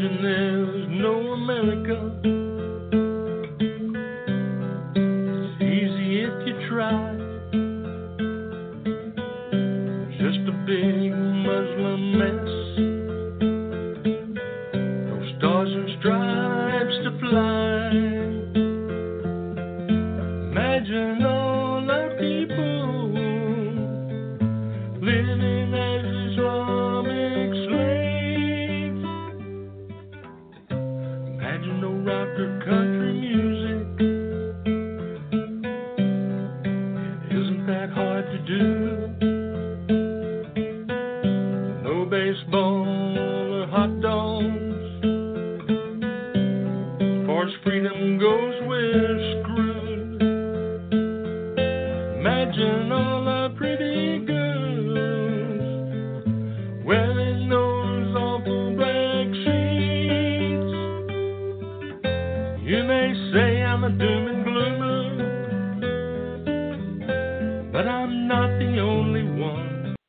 Imagine there's no America. It's easy if you try. Just a big Muslim mess. No stars and stripes to fly. Imagine all our people living as Islamic slaves. Imagine no rock or country music. It isn't that hard to do. No baseball or hot dogs. As far as freedom goes, we're screwed. Imagine all our pretty girls wearing those awful black sheets. You may say I'm a doom and gloomer, but I'm not the only one.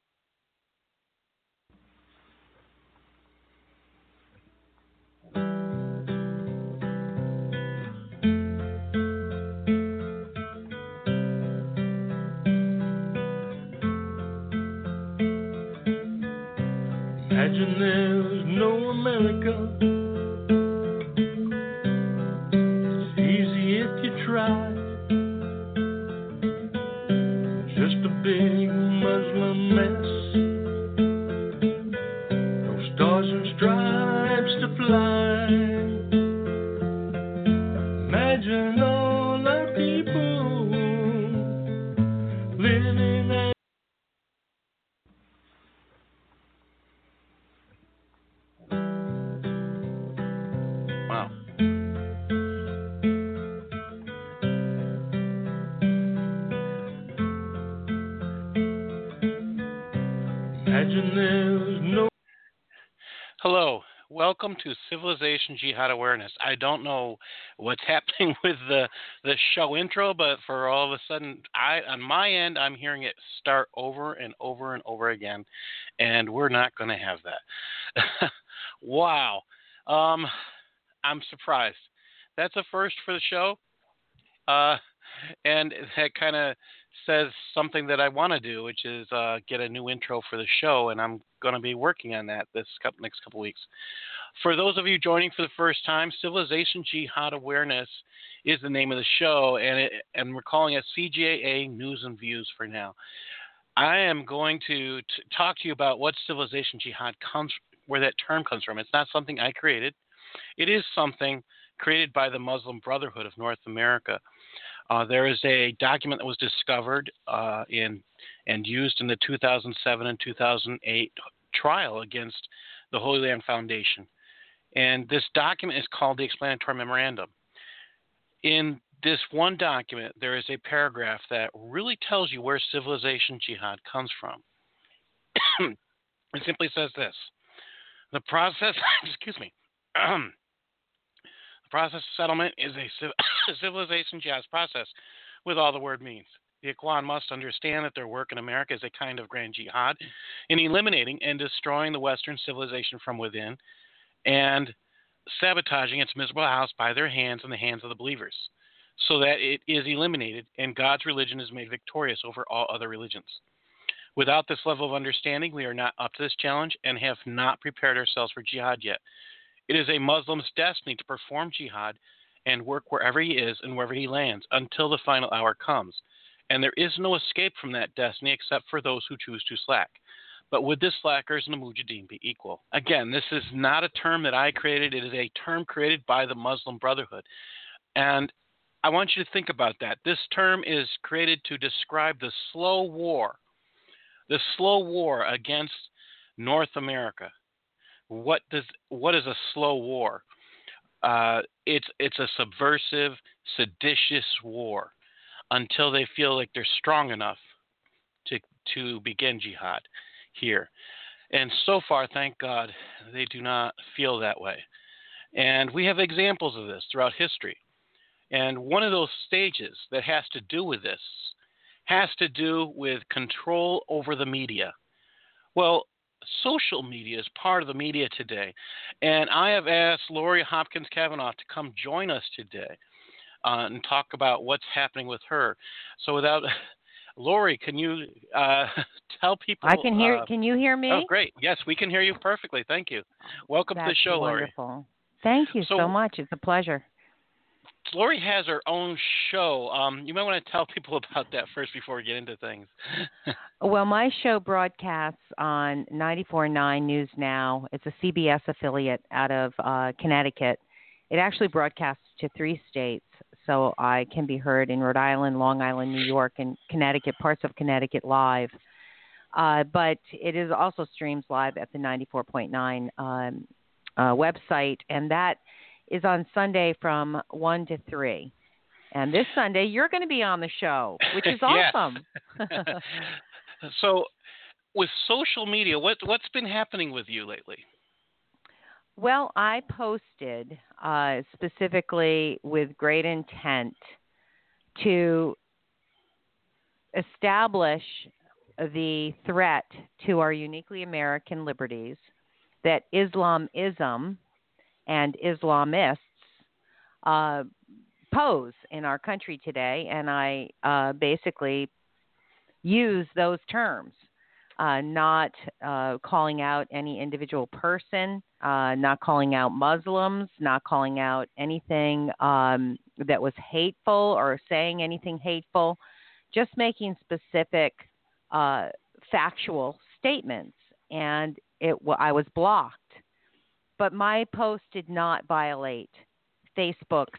Imagine there's no America. It's easy if you try. Just a big Muslim mess. No stars and stripes to fly. Imagine all our people living as wow. Imagine there's no. Hello, welcome to Civilization Jihad Awareness. I don't know what's happening with the show intro, but for all of a sudden, on my end, I'm hearing it start over and over and over again, and we're not going to have that. Wow, I'm surprised. That's a first for the show, and that kind of says something that I want to do, which is get a new intro for the show, and I'm going to be working on that next couple weeks. For those of you joining for the first time, Civilization Jihad Awareness is the name of the show, and we're calling it CJA News and Views for now. I am going to talk to you about what Civilization Jihad where that term comes from. It's not something I created. It is something created by the Muslim Brotherhood of North America. There is a document that was discovered and used in the 2007 and 2008 trial against the Holy Land Foundation. And this document is called the Explanatory Memorandum. In this one document, there is a paragraph that really tells you where Civilization Jihad comes from. It simply says this: the process, excuse me, the process of settlement is a civilization jihad's process with all the word means. The Ikhwan must understand that their work in America is a kind of grand jihad in eliminating and destroying the Western civilization from within and sabotaging its miserable house by their hands and the hands of the believers, so that it is eliminated and God's religion is made victorious over all other religions. Without this level of understanding, we are not up to this challenge and have not prepared ourselves for jihad yet. It is a Muslim's destiny to perform jihad and work wherever he is and wherever he lands until the final hour comes. And there is no escape from that destiny except for those who choose to slack. But would the slackers and the mujahideen be equal? Again, this is not a term that I created. It is a term created by the Muslim Brotherhood. And I want you to think about that. This term is created to describe the slow war against North America. What is a slow war? It's a subversive, seditious war until they feel like they're strong enough to begin jihad here. And so far, thank God, they do not feel that way. And we have examples of this throughout history. And one of those stages that has to do with this has to do with control over the media. Well, social media is part of the media today. And I have asked Lori Hopkins Kavanaugh to come join us today and talk about what's happening with her. So without Lori, can you tell people? I can hear. Can you hear me? Oh, great. Yes, we can hear you perfectly. Thank you. Welcome to the show, wonderful. Lori. Thank you so much. It's a pleasure. Lori has her own show. You might want to tell people about that first before we get into things. Well, my show broadcasts on 94.9 News Now. It's a CBS affiliate out of Connecticut. It actually broadcasts to 3 states, so I can be heard in Rhode Island, Long Island, New York, and Connecticut, parts of Connecticut live. But it is also streams live at the 94.9 website, and that is on Sunday from 1 to 3. And this Sunday, you're going to be on the show, which is awesome. So with social media, what's been happening with you lately? Well, I posted specifically with great intent to establish the threat to our uniquely American liberties that Islamism and Islamists pose in our country today, and I basically use those terms, not calling out any individual person, not calling out Muslims, not calling out anything that was hateful or saying anything hateful, just making specific factual statements, and I was blocked. But my post did not violate Facebook's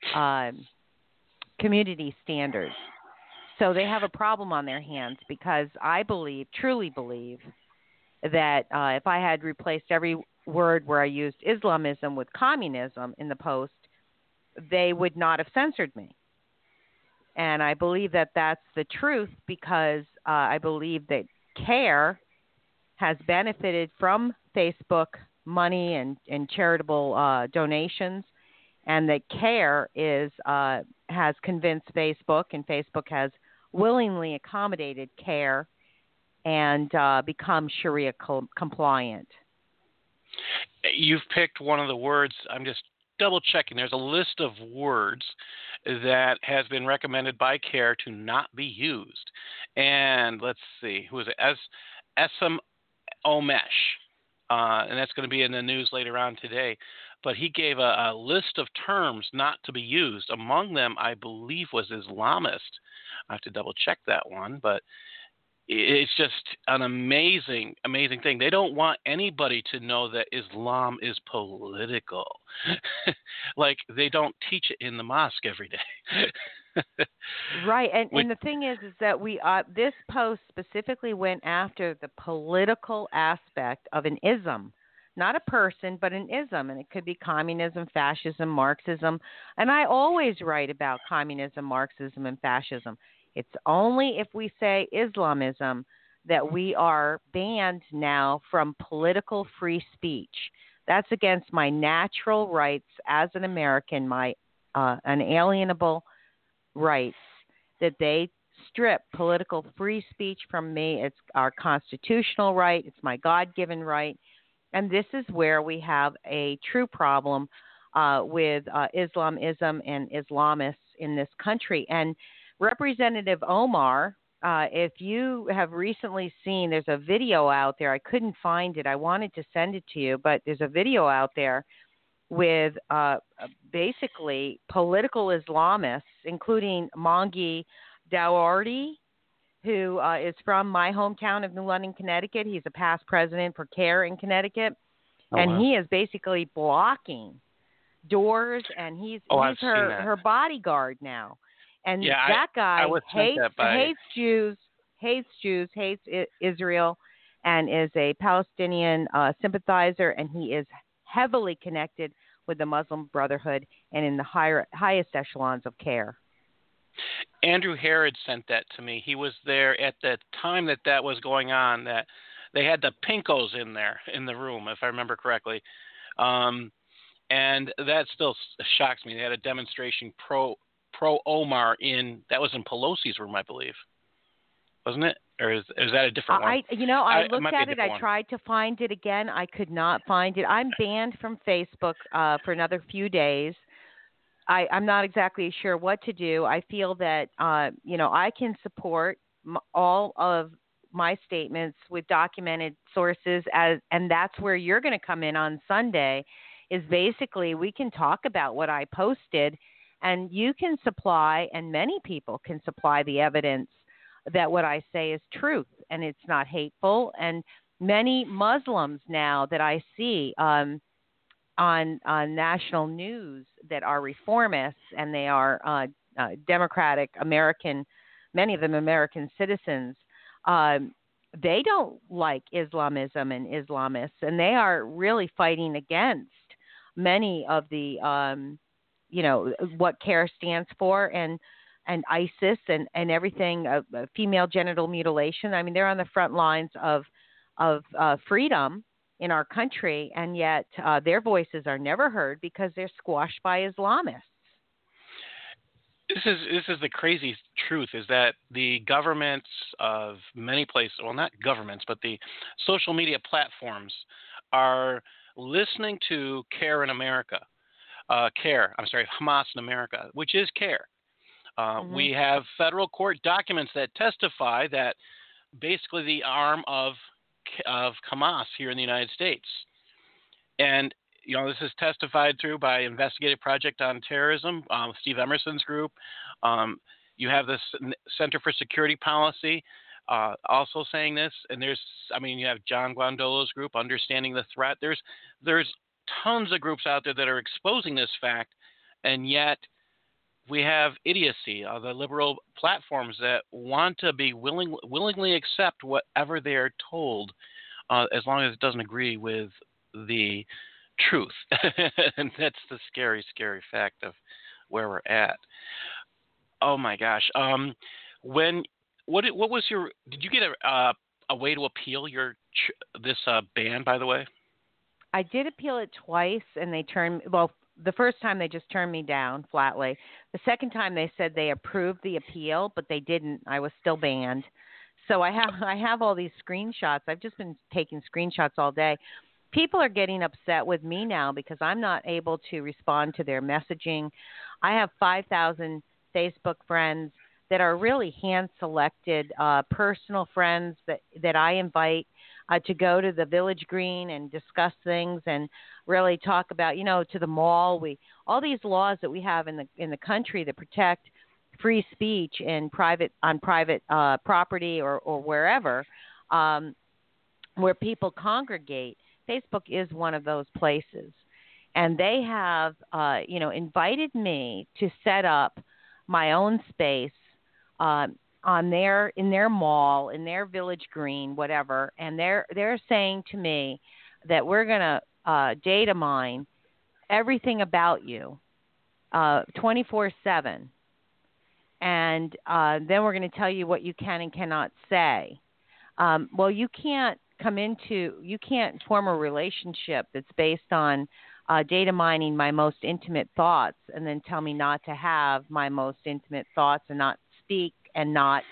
community standards. So they have a problem on their hands because I truly believe, that if I had replaced every word where I used Islamism with communism in the post, they would not have censored me. And I believe that that's the truth because I believe that CARE has benefited from Facebook money and charitable donations, and that CARE has convinced Facebook, and Facebook has willingly accommodated CARE and become Sharia compliant. You've picked one of the words. I'm just double checking. There's a list of words that has been recommended by CARE to not be used. And let's see, who is it? Essam Omesh. And that's going to be in the news later on today. But he gave a list of terms not to be used. Among them, I believe, was Islamist. I have to double check that one, but it's just an amazing, amazing thing. They don't want anybody to know that Islam is political. Like they don't teach it in the mosque every day. Right, and the thing is that we this post specifically went after the political aspect of an ism, not a person, but an ism, and it could be communism, fascism, Marxism, and I always write about communism, Marxism, and fascism. It's only if we say Islamism that we are banned now from political free speech. That's against my natural rights as an American, my unalienable rights, that they strip political free speech from me. It's our constitutional right. It's my God-given right. And this is where we have a true problem with Islamism and Islamists in this country. And Representative Omar, if you have recently seen, there's a video out there. I couldn't find it. I wanted to send it to you, but there's a video out there with basically political Islamists, including Mongi Dougherty, who is from my hometown of New London, Connecticut. He's a past president for CARE in Connecticut. And he is basically blocking doors, and he's her bodyguard now. And that guy hates Jews, hates Israel, and is a Palestinian sympathizer, and he is heavily connected with the Muslim Brotherhood and in the highest echelons of CARE. Andrew Herod sent that to me. He was there at the time that was going on, that they had the Pinkos in there in the room, if I remember correctly. And that still shocks me. They had a demonstration pro Omar that was in Pelosi's room, I believe. Wasn't it? or is that a different one? I It looked might be a at it. different I one. tried to find it again. I could not find it. I'm banned from Facebook for another few days. I'm not exactly sure what to do. I feel that I can support all of my statements with documented sources, and that's where you're going to come in on Sunday. Is basically we can talk about what I posted, and you can supply, and many people can supply the evidence that what I say is truth and it's not hateful. And many Muslims now that I see on national news that are reformists, and they are democratic American, many of them American citizens. They don't like Islamism and Islamists, and they are really fighting against many of the, what CARE stands for, and ISIS and everything, female genital mutilation. I mean, they're on the front lines of freedom in our country, and yet their voices are never heard because they're squashed by Islamists. This is the crazy truth, is that the governments of many places, well, not governments, but the social media platforms are listening to CARE in America, Hamas in America, which is CARE. We have federal court documents that testify that basically the arm of Hamas here in the United States. And, this is testified through by Investigative Project on Terrorism, Steve Emerson's group. You have the Center for Security Policy also saying this. And you have John Guandolo's group, Understanding the Threat. There's tons of groups out there that are exposing this fact, and yet we have idiocy, the liberal platforms that want to be willingly accept whatever they are told, as long as it doesn't agree with the truth. And that's the scary, scary fact of where we're at. Oh my gosh. What was did you get a way to appeal this ban, by the way? I did appeal it twice, and the first time they just turned me down flatly. The second time they said they approved the appeal, but they didn't. I was still banned. So I have all these screenshots. I've just been taking screenshots all day. People are getting upset with me now because I'm not able to respond to their messaging. I have 5,000 Facebook friends that are really hand-selected personal friends that I invite to go to the Village Green and discuss things and really talk about, to the mall. All these laws that we have in the country that protect free speech on private property or wherever, where people congregate. Facebook is one of those places, and they have, invited me to set up my own space in their mall, in their Village Green, whatever, and they're saying to me that we're going to data mine everything about you 24/7, and then we're going to tell you what you can and cannot say. Well, you can't form a relationship that's based on data mining my most intimate thoughts and then tell me not to have my most intimate thoughts and not speak and that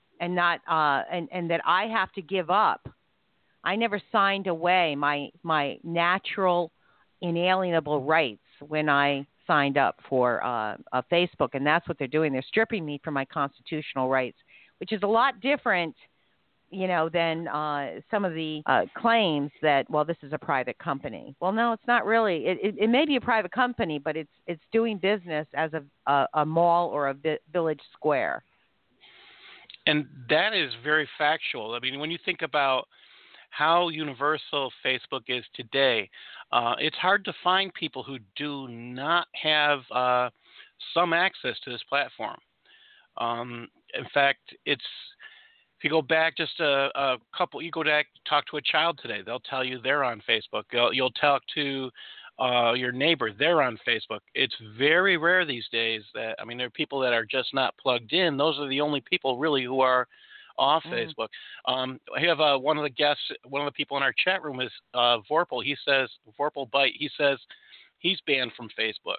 I have to give up. I never signed away my natural inalienable rights when I signed up for Facebook, and that's what they're doing. They're stripping me from my constitutional rights, which is a lot different, than some of the claims that, well, this is a private company. Well, no, it's not really. It may be a private company, but it's doing business as a mall or a village square. And that is very factual. I mean, when you think about how universal Facebook is today, it's hard to find people who do not have some access to this platform. In fact, if you go back just a couple, you go back, talk to a child today, they'll tell you they're on Facebook. You'll talk to your neighbor, they're on Facebook. It's very rare these days there are people that are just not plugged in. Those are the only people really who are off Facebook. I have one of the guests, one of the people in our chat room is Vorpal. Vorpal Bite. He says he's banned from Facebook.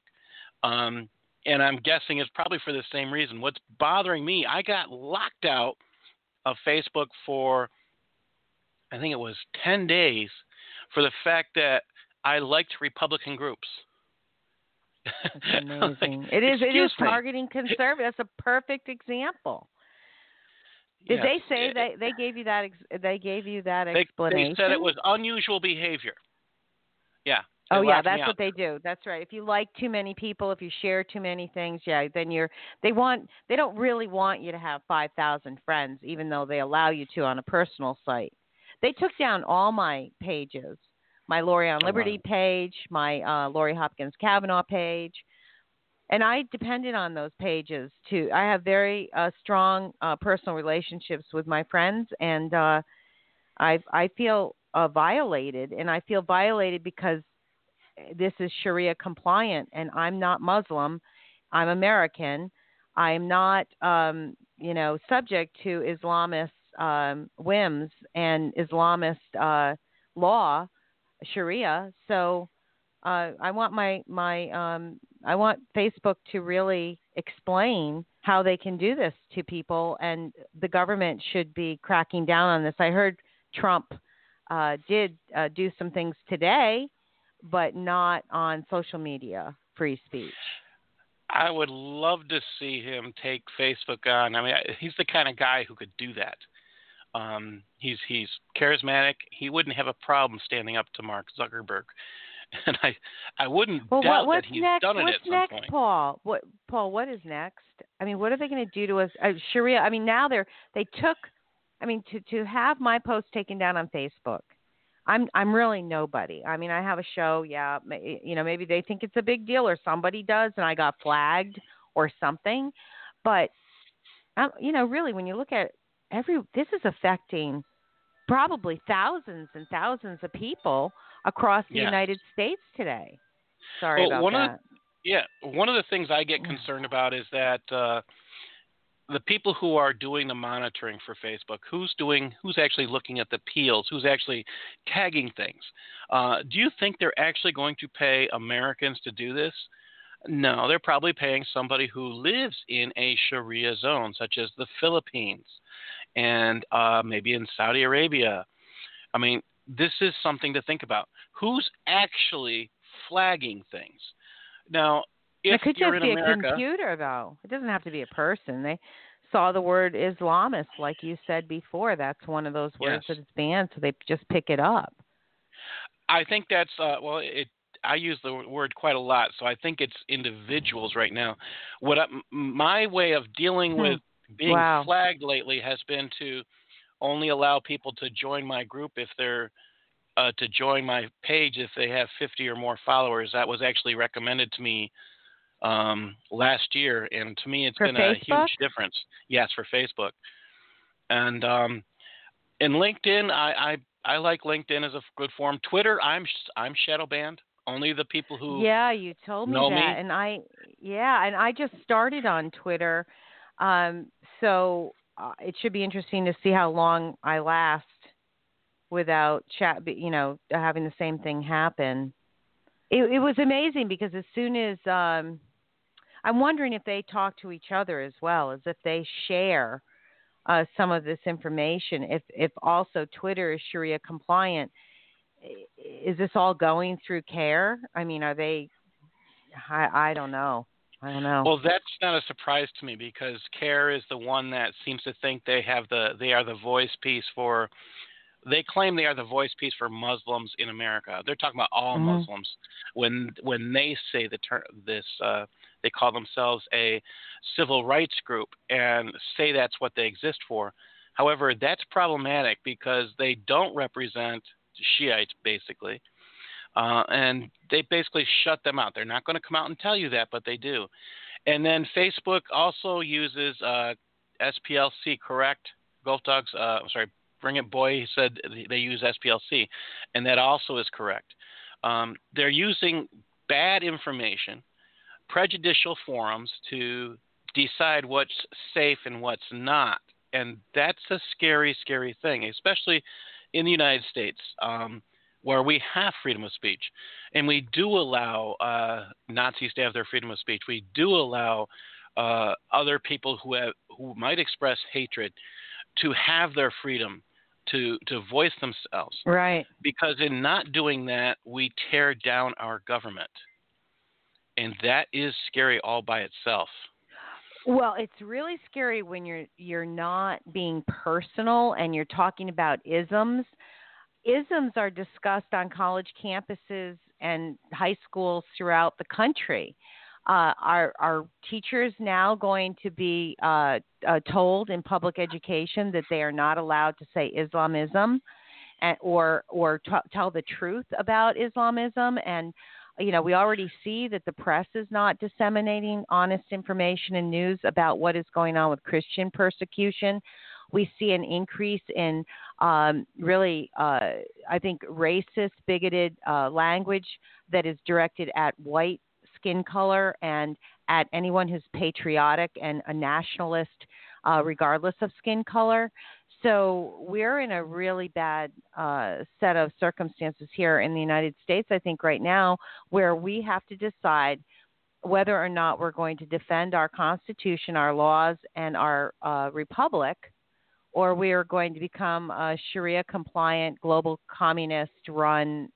And I'm guessing it's probably for the same reason. What's bothering me, I got locked out of Facebook for, I think it was 10 days, for the fact that I liked Republican groups. That's amazing. Like, It is excuse me. targeting conservatives. That's a perfect example. Did Yes. they say they gave you that? They gave you that They explanation? said it was unusual behavior. Yeah. Oh yeah, locked me that's out. what they do. That's right. If you like too many people, if you share too many things, yeah, then they don't really want you to have 5,000 friends, even though they allow you to on a personal site. They took down all my pages, my Lori on Liberty page, my Lori Hopkins Kavanaugh page, and I depended on those pages too. I have very strong personal relationships with my friends, and I feel violated, and I feel violated because this is Sharia compliant, and I'm not Muslim. I'm American. I'm not, subject to Islamist whims and Islamist law, Sharia. So I want I want Facebook to really explain how they can do this to people, and the government should be cracking down on this. I heard Trump did do some things today, but not on social media free speech. I would love to see him take Facebook on. I mean, he's the kind of guy who could do that. He's charismatic. He wouldn't have a problem standing up to Mark Zuckerberg, and I wouldn't doubt that he's done it at some next, point. Paul? What is next? I mean, what are they going to do to us? Sharia. I mean, now they took. I mean, to have my post taken down on Facebook. I'm really nobody. I mean, I have a show. Yeah, maybe they think it's a big deal, or somebody does, and I got flagged or something. But really, when you look at this is affecting probably thousands and thousands of people across the United States today. Sorry about that. One of the things I get concerned about is that the people who are doing the monitoring for Facebook, who's actually looking at the appeals, who's actually tagging things. Do you think they're actually going to pay Americans to do this? No, they're probably paying somebody who lives in a Sharia zone, such as the Philippines and maybe in Saudi Arabia. I mean, this is something to think about. Who's actually flagging things? Now, if it could you're just in be America, a computer, though. It doesn't have to be a person. They saw the word Islamist, like you said before. That's one of those words that is banned, so they just pick it up. I think that's I use the word quite a lot, so I think it's individuals right now. My way of dealing with being flagged lately has been to only allow people to join my group if they're to join my page if they have 50 or more followers. That was actually recommended to me last year, and to me it's been a huge difference. Yes, for Facebook. And in LinkedIn, I like LinkedIn as a good forum. Twitter, I'm shadow banned. Only the people who you told me know that, and I just started on Twitter, so it should be interesting to see how long I last without having the same thing happen. It was amazing because as soon as I'm wondering if they talk to each other as well, as if they share some of this information. If also Twitter is Sharia compliant, is this all going through CARE? I mean, are they? I don't know. Well, that's not a surprise to me because CARE is the one that seems to think they are the voice piece for. They claim they are the voice piece for Muslims in America. They're talking about all Muslims. When they say they call themselves a civil rights group and say that's what they exist for. However, that's problematic because they don't represent Shiites, basically. And they basically shut them out. They're not going to come out and tell you that, but they do. And then Facebook also uses SPLC, correct? Gulf Dogs, Bring It Boy said they use SPLC, and that also is correct. They're using bad information, prejudicial forums to decide what's safe and what's not. And that's a scary, scary thing, especially in the United States, where we have freedom of speech. And we do allow Nazis to have their freedom of speech. We do allow other people who might express hatred to have their freedom to voice themselves. Right. Because in not doing that, we tear down our government. And that is scary all by itself. Well, it's really scary when you're not being personal and you're talking about isms. Isms are discussed on college campuses and high schools throughout the country. Are teachers now going to be told in public education that they are not allowed to say Islamism, or tell the truth about Islamism? And we already see that the press is not disseminating honest information and news about what is going on with Christian persecution. We see an increase in really, I think, racist, bigoted language that is directed at white skin color and at anyone who's patriotic and a nationalist, regardless of skin color. So we're in a really bad set of circumstances here in the United States, I think, right now, where we have to decide whether or not we're going to defend our Constitution, our laws, and our republic, or we are going to become a Sharia-compliant, global communist-run,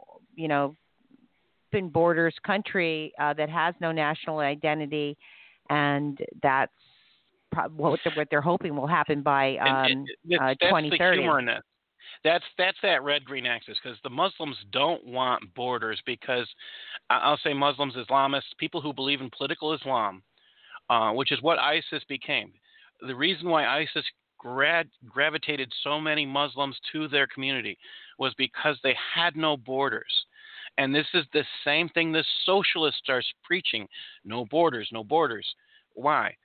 open borders country that has no national identity, and that's what they're hoping will happen by 2030. The humor in that. That's that red-green axis, because the Muslims don't want borders, because I'll say Muslims, Islamists, people who believe in political Islam, which is what ISIS became. The reason why ISIS gravitated so many Muslims to their community was because they had no borders. And this is the same thing the socialists are preaching: no borders, no borders. Why?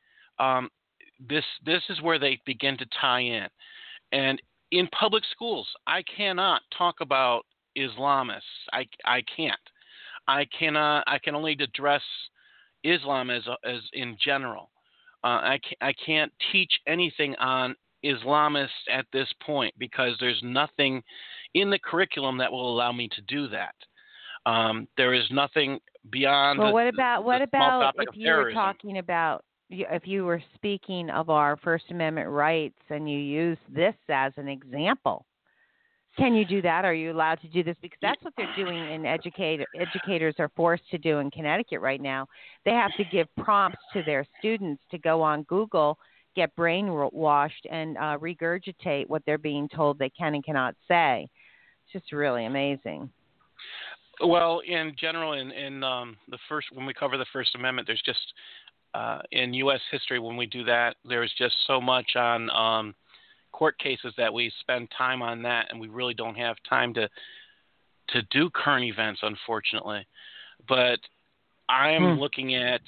This is where they begin to tie in. And in public schools, I cannot talk about Islamists. I can't. I can only address Islam as in general. I can't teach anything on Islamists at this point, because there's nothing in the curriculum that will allow me to do that. There is nothing beyond. Well, what about if you terrorism. were talking about, if you were speaking of our First Amendment rights and you use this as an example? Can you do that? Are you allowed to do this? Because that's what they're doing in educators are forced to do in Connecticut right now. They have to give prompts to their students to go on Google, get brainwashed, and regurgitate what they're being told they can and cannot say. It's just really amazing. Well, in general, in the first, when we cover the First Amendment, there's just in U.S. history, when we do that, there's just so much on court cases that we spend time on that, and we really don't have time to do current events, unfortunately. But I am looking at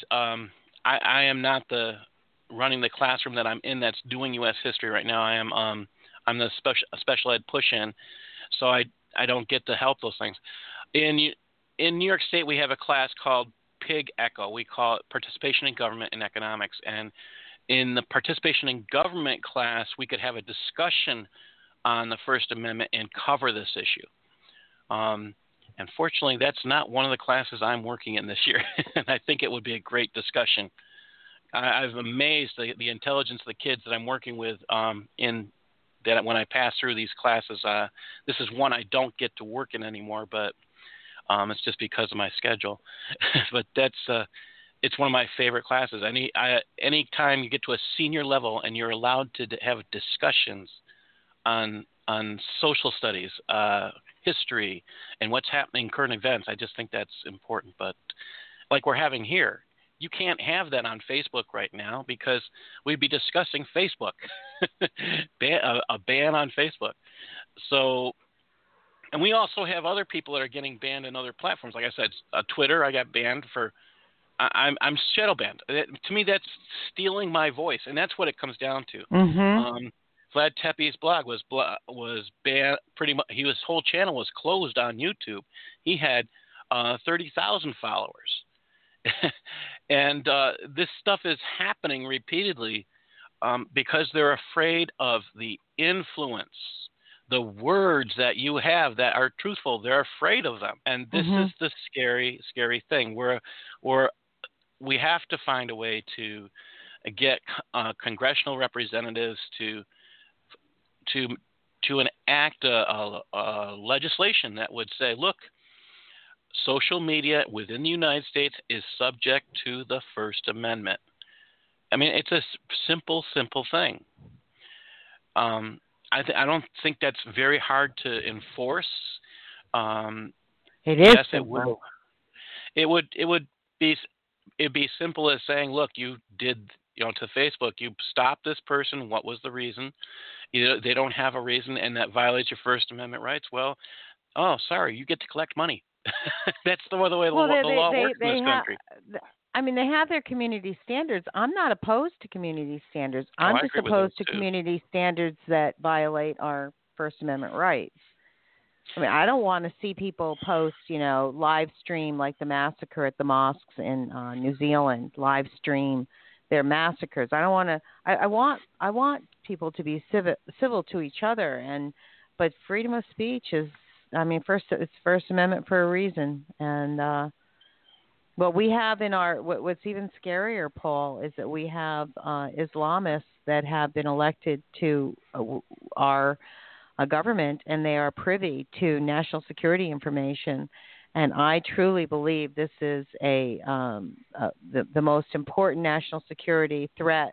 I am not running the classroom that I'm in that's doing U.S. history right now. I'm the special ed push-in, so I don't get to help those things. In New York State, we have a class called PIG ECHO. We call it Participation in Government and Economics. And in the Participation in Government class, we could have a discussion on the First Amendment and cover this issue. Unfortunately, that's not one of the classes I'm working in this year, and I think it would be a great discussion. I'm amazed the intelligence of the kids that I'm working with in that when I pass through these classes. This is one I don't get to work in anymore, but it's just because of my schedule. But it's one of my favorite classes. Any time you get to a senior level and you're allowed to have discussions on social studies, history, and what's happening in current events, I just think that's important. But like we're having here, you can't have that on Facebook right now because we'd be discussing Facebook, a ban on Facebook. So, and we also have other people that are getting banned in other platforms. Like I said, Twitter, I got banned for. I'm shadow banned. To me, that's stealing my voice, and that's what it comes down to. Mm-hmm. Vlad Tepes' blog was banned. Pretty much, his whole channel was closed on YouTube. He had 30,000 followers. And this stuff is happening repeatedly because they're afraid of the influence, the words that you have that are truthful. They're afraid of them, and this is the scary, scary thing. We have to find a way to get congressional representatives to to enact a legislation that would say, look, social media within the United States is subject to the First Amendment. I mean, it's a simple thing. I don't think that's very hard to enforce. It is yes, simple. It would be simple as saying, look, you did, to Facebook, you stopped this person. What was the reason? They don't have a reason, and that violates your First Amendment rights. Well, oh, sorry, you get to collect money. That's the way the law works in this country. I mean, they have their community standards. I'm not opposed to community standards. I'm just opposed to community standards that violate our First Amendment rights. I mean, I don't want to see people post, live stream like the massacre at the mosques in New Zealand, live stream their massacres. I don't want to. I want people to be civil to each other, but freedom of speech is. I mean, it's First Amendment for a reason, and what we have in what's even scarier, Paul, is that we have Islamists that have been elected to our government, and they are privy to national security information. And I truly believe this is the most important national security threat,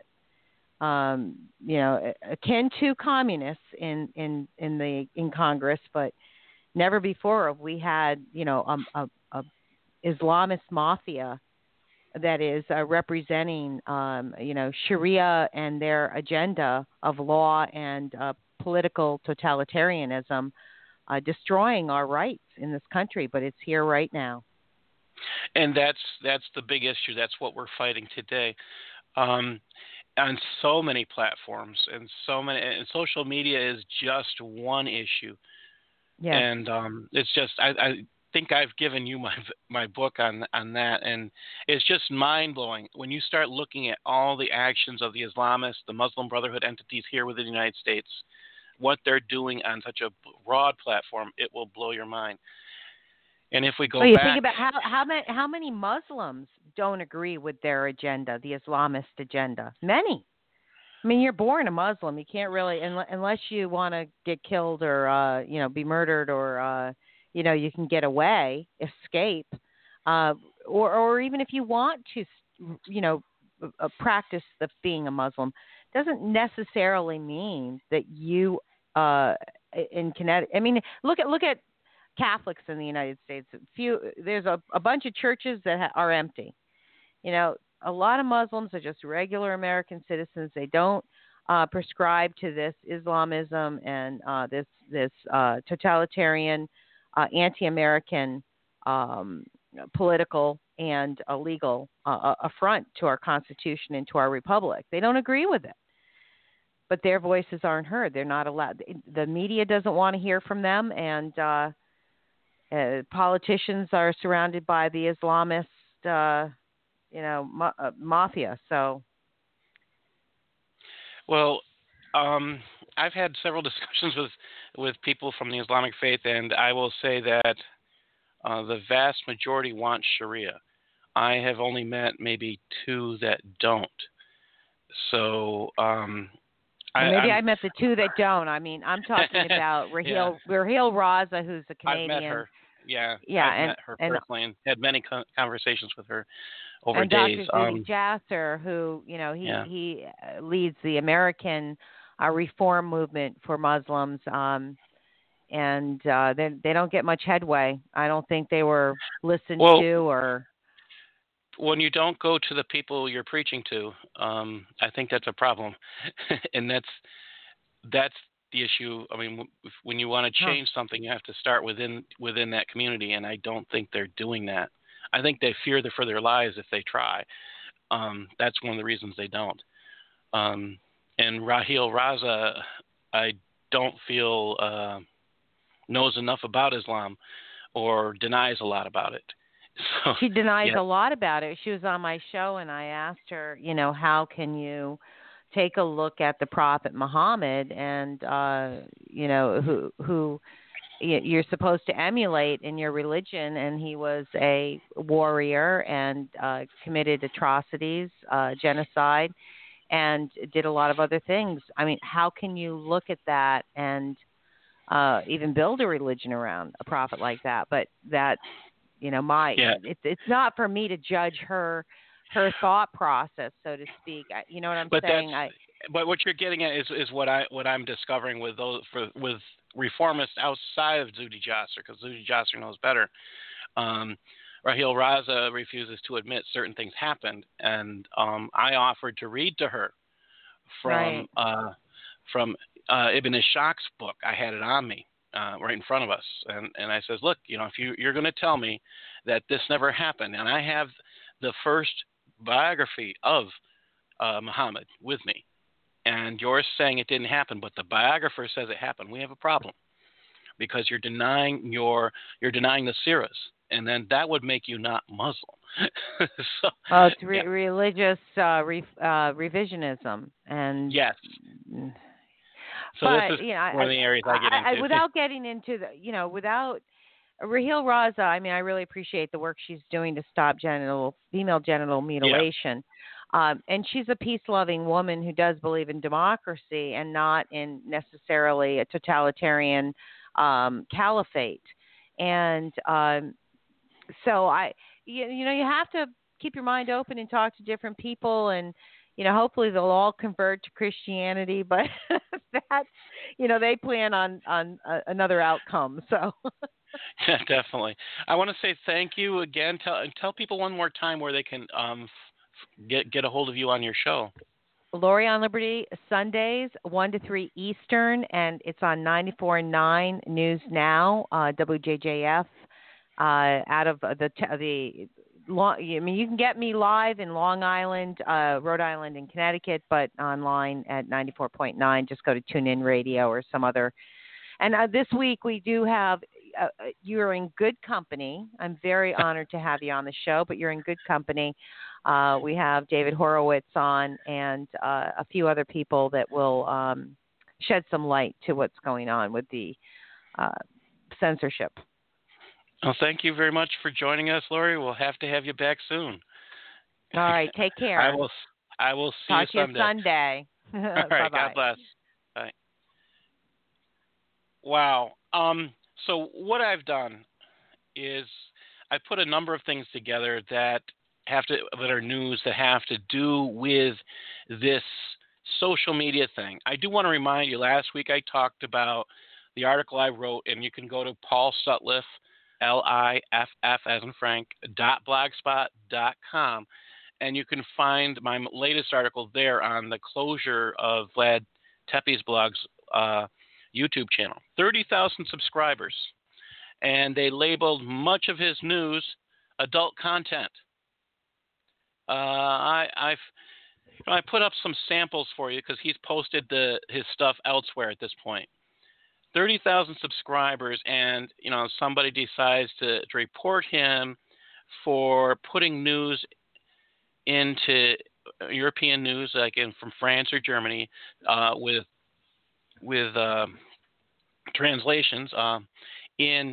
akin to communists in Congress, but never before have we had, a Islamist mafia that is representing, Sharia and their agenda of law and political totalitarianism, destroying our rights in this country. But it's here right now. And that's the big issue. That's what we're fighting today. On so many platforms and social media is just one issue. Yeah. And it's just I think I've given you my book on that, and it's just mind blowing when you start looking at all the actions of the Islamists, the Muslim Brotherhood entities here within the United States, what they're doing on such a broad platform. It will blow your mind. And if we go back, think about how many Muslims don't agree with their agenda, the Islamist agenda. Many. I mean, you're born a Muslim. You can't really, unless you want to get killed or, be murdered or, you can get away, escape, or even if you want to, practice being a Muslim, doesn't necessarily mean that you, in Connecticut. I mean, look at Catholics in the United States. There's a bunch of churches that are empty. A lot of Muslims are just regular American citizens. They don't prescribe to this Islamism and this totalitarian, anti-American, political and legal affront to our Constitution and to our Republic. They don't agree with it, but their voices aren't heard. They're not allowed. The media doesn't want to hear from them, and politicians are surrounded by the Islamist. Mafia. So, well, I've had several discussions with people from the Islamic faith, and I will say that the vast majority want Sharia. I have only met maybe two that don't. So, I met the two that don't. I mean, I'm talking about Raheel Raza, who's a Canadian. I've met her. Yeah, I've met her personally and had many conversations with her over days. And Dr. Jasser, who he leads the American reform movement for Muslims, and they don't get much headway. I don't think they were listened to or. When you don't go to the people you're preaching to, I think that's a problem, and that's the issue. I mean, when you want to change something, you have to start within that community, and I don't think they're doing that. I think they fear for their lives if they try. That's one of the reasons they don't. And Raheel Raza, I don't feel knows enough about Islam or denies a lot about it. So, she denies a lot about it. She was on my show, and I asked her, how can you take a look at the Prophet Muhammad and, who you're supposed to emulate in your religion, and he was a warrior and committed atrocities, genocide, and did a lot of other things. I mean, how can you look at that and even build a religion around a prophet like that? But that's, it's not for me to judge her thought process, so to speak. You know what I'm saying? But what you're getting at is what I'm discovering with with reformists outside of Zuhdi Jasser, because Zuhdi Jasser knows better. Raheel Raza refuses to admit certain things happened, and I offered to read to her from Ibn Ishaq's book. I had it on me right in front of us, and I says, look, if you're going to tell me that this never happened, and I have the first biography of Muhammad with me, and you're saying it didn't happen, but the biographer says it happened, we have a problem, because you're denying the Siras, and then that would make you not Muslim. It's religious revisionism, and yes. So but, this is one of the areas I get into. Without getting into without Raheel Raza, I mean, I really appreciate the work she's doing to stop female genital mutilation. Yeah. And she's a peace-loving woman who does believe in democracy and not in necessarily a totalitarian caliphate. And so you have to keep your mind open and talk to different people, and hopefully they'll all convert to Christianity. But that's they plan on another outcome. So. Yeah, definitely. I want to say thank you again. Tell people one more time where they can get a hold of you on your show. Lori on Liberty, Sundays 1 to 3 Eastern, and it's on 94.9 News Now, WJJF. Out of the you can get me live in Long Island, Rhode Island, and Connecticut, but online at 94.9. Just go to TuneIn Radio or some other. And this week we do have. You're in good company. I'm very honored to have you on the show, but you're in good company. We have David Horowitz on and a few other people that will shed some light to what's going on with the censorship. Well, thank you very much for joining us, Lori. We'll have to have you back soon. All right. Take care. I will see Talk you to Sunday. All right. Bye-bye. God bless. Bye. Wow. So what I've done is I put a number of things together that are news that have to do with this social media thing. I do want to remind you, last week I talked about the article I wrote, and you can go to Paul Sutliff, Liff as in Frank, .blogspot.com, and you can find my latest article there on the closure of Vlad Tepes blog's YouTube channel. 30,000 subscribers, and they labeled much of his news adult content. I put up some samples for you because he's posted his stuff elsewhere at this point. 30,000 subscribers, and somebody decides to report him for putting news into European news, like from France or Germany, with translations in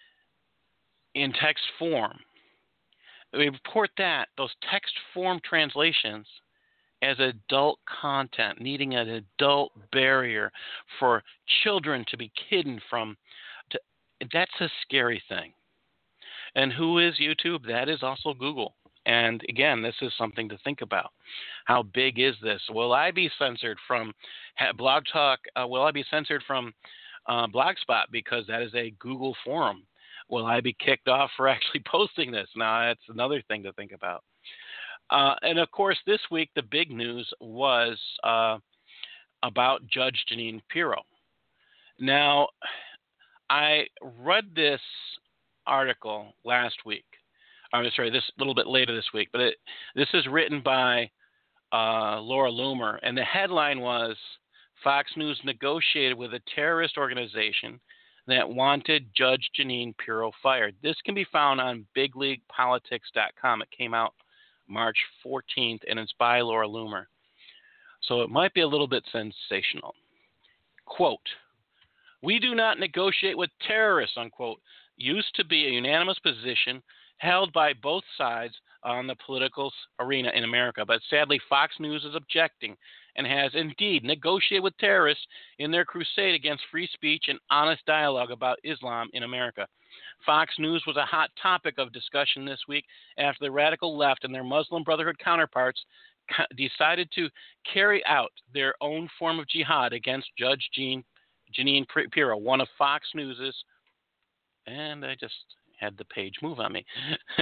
text form. We report those text form translations as adult content, needing an adult barrier for children to be hidden from. That's a scary thing. And who is YouTube? That is also Google. And again, this is something to think about. How big is this? Will I be censored from Blog Talk? Will I be censored from Blogspot because that is a Google forum? Will I be kicked off for actually posting this? Now, that's another thing to think about. And, of course, this week the big news was about Judge Jeanine Pirro. Now, I read this article last week. I'm sorry, this a little bit later this week, but this is written by Laura Loomer, and the headline was, Fox News negotiated with a terrorist organization that wanted Judge Jeanine Pirro fired. This can be found on bigleaguepolitics.com. It came out March 14th, and it's by Laura Loomer. So it might be a little bit sensational. Quote, "We do not negotiate with terrorists," unquote, used to be a unanimous position held by both sides on the political arena in America. But sadly, Fox News is objecting and has indeed negotiated with terrorists in their crusade against free speech and honest dialogue about Islam in America. Fox News was a hot topic of discussion this week after the radical left and their Muslim Brotherhood counterparts decided to carry out their own form of jihad against Judge Jeanine Pirro, one of Fox News's, and I just had the page move on me.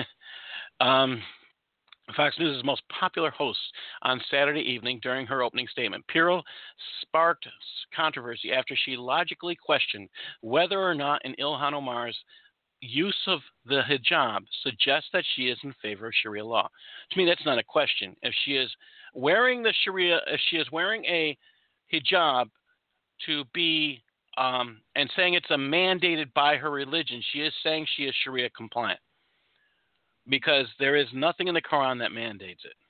Fox News' most popular host on Saturday evening during her opening statement. Pirro sparked controversy after she logically questioned whether or not an Ilhan Omar's use of the hijab suggests that she is in favor of Sharia law. To me, that's not a question. If she is wearing a hijab to be and saying it's a mandated by her religion, she is saying she is Sharia compliant, because there is nothing in the Quran that mandates it.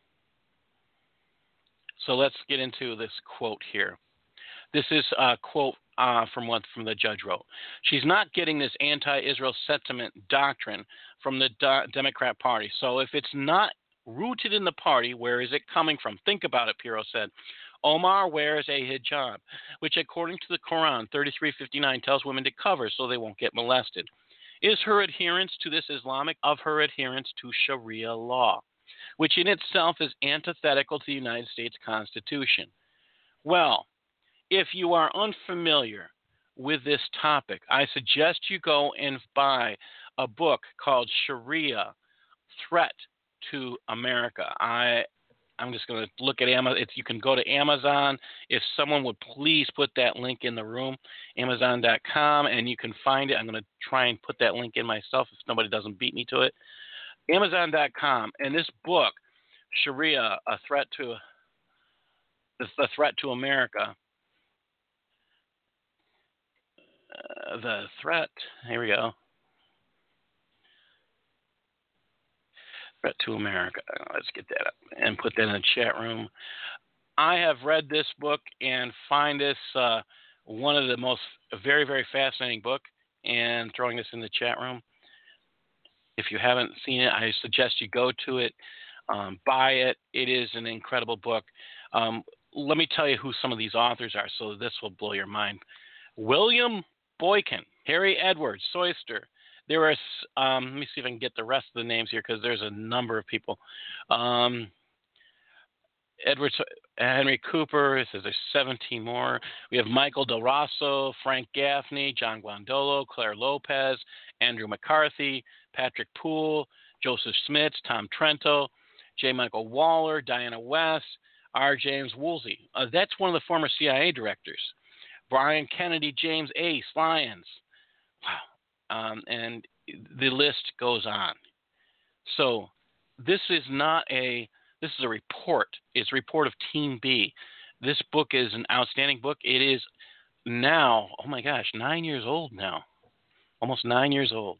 So let's get into this quote here. This is a quote from what the judge wrote. She's not getting this anti-Israel sentiment doctrine from the Democrat Party. So if it's not rooted in the party, where is it coming from? Think about it, Pirro said. Omar wears a hijab, which according to the Quran 33:59 tells women to cover so they won't get molested. Is her adherence to this Islamic of her adherence to Sharia law, which in itself is antithetical to the United States Constitution? Well, if you are unfamiliar with this topic, I suggest you go and buy a book called Sharia, Threat to America. I'm just going to look at Amazon. You can go to Amazon. If someone would please put that link in the room, Amazon.com, and you can find it. I'm going to try and put that link in myself if nobody doesn't beat me to it. Amazon.com. And this book, Sharia, the threat to America. The threat. Here we go. Threat to America. Let's get that up and put that in the chat room. I have read this book and find this one of the most very, very fascinating book, and throwing this in the chat room. If you haven't seen it, I suggest you go to it, buy it. It is an incredible book. Let me tell you who some of these authors are, so this will blow your mind. William Boykin, Harry Edwards, Soyster. There are, let me see if I can get the rest of the names here, because there's a number of people. Edwards, Henry Cooper, it says there's 17 more. We have Michael Del Rosso, Frank Gaffney, John Guandolo, Claire Lopez, Andrew McCarthy, Patrick Poole, Joseph Smits, Tom Trento, J. Michael Waller, Diana West, R. James Woolsey. That's one of the former CIA directors. Brian Kennedy, James Ace Lyons. Wow. And the list goes on. So this is a report. It's a report of Team B. This book is an outstanding book. It is now, 9 years old now. Almost 9 years old.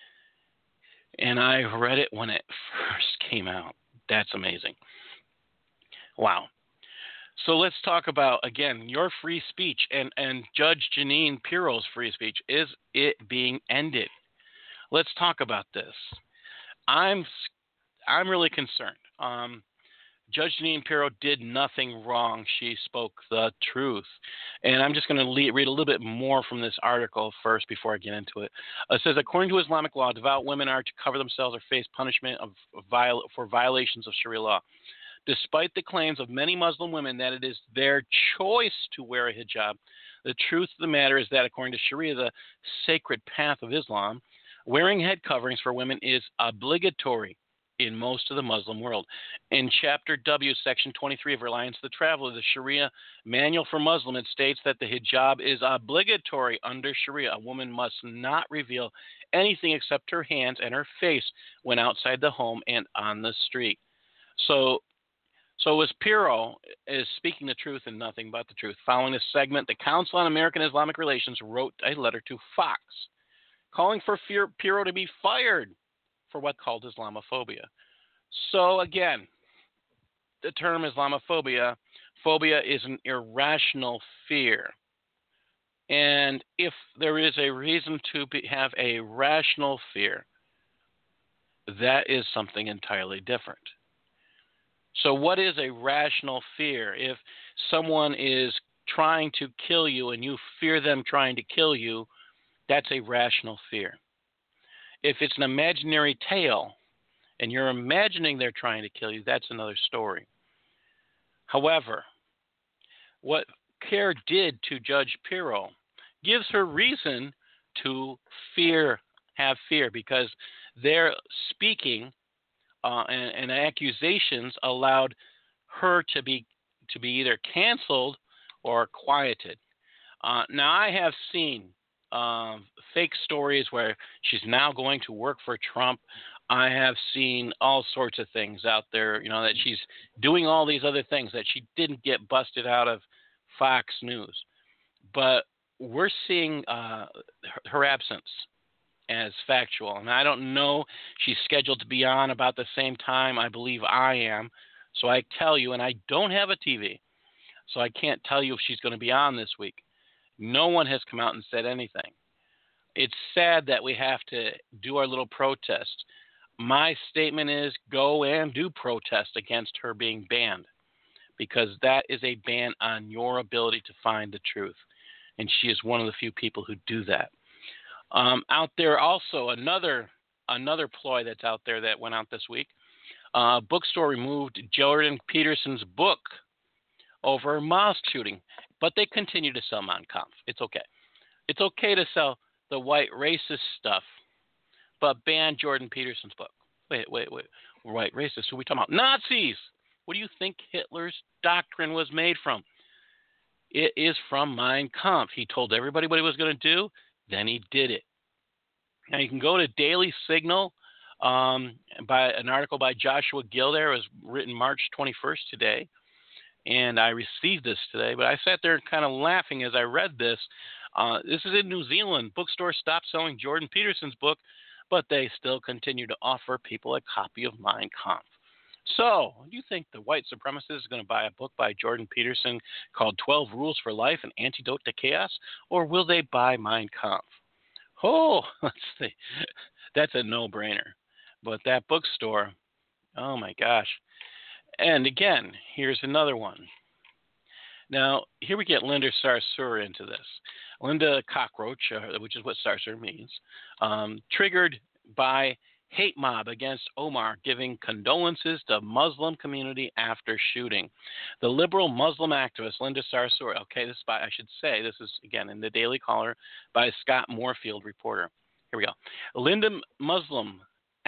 And I read it when it first came out. That's amazing. Wow. So let's talk about, again, your free speech and Judge Jeanine Pirro's free speech. Is it being ended? Let's talk about this. I'm really concerned. Judge Jeanine Pirro did nothing wrong. She spoke the truth. And I'm just going to read a little bit more from this article first before I get into it. It says, according to Islamic law, devout women are to cover themselves or face punishment for violations of Sharia law. Despite the claims of many Muslim women that it is their choice to wear a hijab, the truth of the matter is that according to Sharia, the sacred path of Islam, wearing head coverings for women is obligatory in most of the Muslim world. In Chapter W, Section 23 of Reliance the Traveler, the Sharia Manual for Muslim, it states that the hijab is obligatory under Sharia. A woman must not reveal anything except her hands and her face when outside the home and on the street. So as Pirro is speaking the truth and nothing but the truth. Following this segment, the Council on American Islamic Relations wrote a letter to Fox, calling for Pirro to be fired for what called Islamophobia. So again, the term Islamophobia, phobia is an irrational fear. And if there is a reason to have a rational fear, that is something entirely different. So what is a rational fear? If someone is trying to kill you and you fear them trying to kill you, that's a rational fear. If it's an imaginary tale and you're imagining they're trying to kill you, that's another story. However, what CARE did to Judge Pirro gives her reason to have fear, because their speaking and accusations allowed her to be either canceled or quieted. Now, I have seen fake stories where she's now going to work for Trump. I have seen all sorts of things out there, that she's doing all these other things, that she didn't get busted out of Fox News. But we're seeing her absence as factual. And I don't know, she's scheduled to be on about the same time I believe I am. So I tell you, and I don't have a TV, so I can't tell you if she's going to be on this week. No one has come out and said anything. It's sad that we have to do our little protest. My statement is go and do protest against her being banned, because that is a ban on your ability to find the truth. And she is one of the few people who do that. Out there also, another ploy that's out there that went out this week. Bookstore removed Jordan Peterson's book over a mosque shooting, but they continue to sell Mein Kampf. It's okay. It's okay to sell the white racist stuff, but ban Jordan Peterson's book. Wait. White racist? Who are we talking about? Nazis! What do you think Hitler's doctrine was made from? It is from Mein Kampf. He told everybody what he was going to do, then he did it. Now you can go to Daily Signal, by an article by Joshua Gill there. It was written March 21st today, and I received this today, but I sat there kind of laughing as I read this. This is in New Zealand. Bookstores stopped selling Jordan Peterson's book, but they still continue to offer people a copy of Mein Kampf. So, do you think the white supremacist is going to buy a book by Jordan Peterson called 12 Rules for Life, an Antidote to Chaos, or will they buy Mein Kampf? Oh, let's see. That's a no-brainer. But that bookstore, oh my gosh. And again, here's another one. Now, here we get Linda Sarsour into this. Linda Cockroach, which is what Sarsour means, triggered by hate mob against Omar, giving condolences to Muslim community after shooting. The liberal Muslim activist Linda Sarsour, this is, again, in the Daily Caller by Scott Moorfield, reporter. Here we go. Liberal Muslim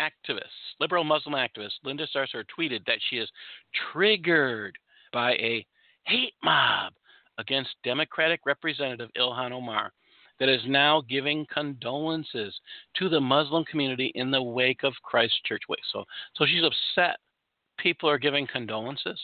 activist Linda Sarsour tweeted that she is triggered by a hate mob against Democratic Representative Ilhan Omar that is now giving condolences to the Muslim community in the wake of Christchurch. So she's upset people are giving condolences.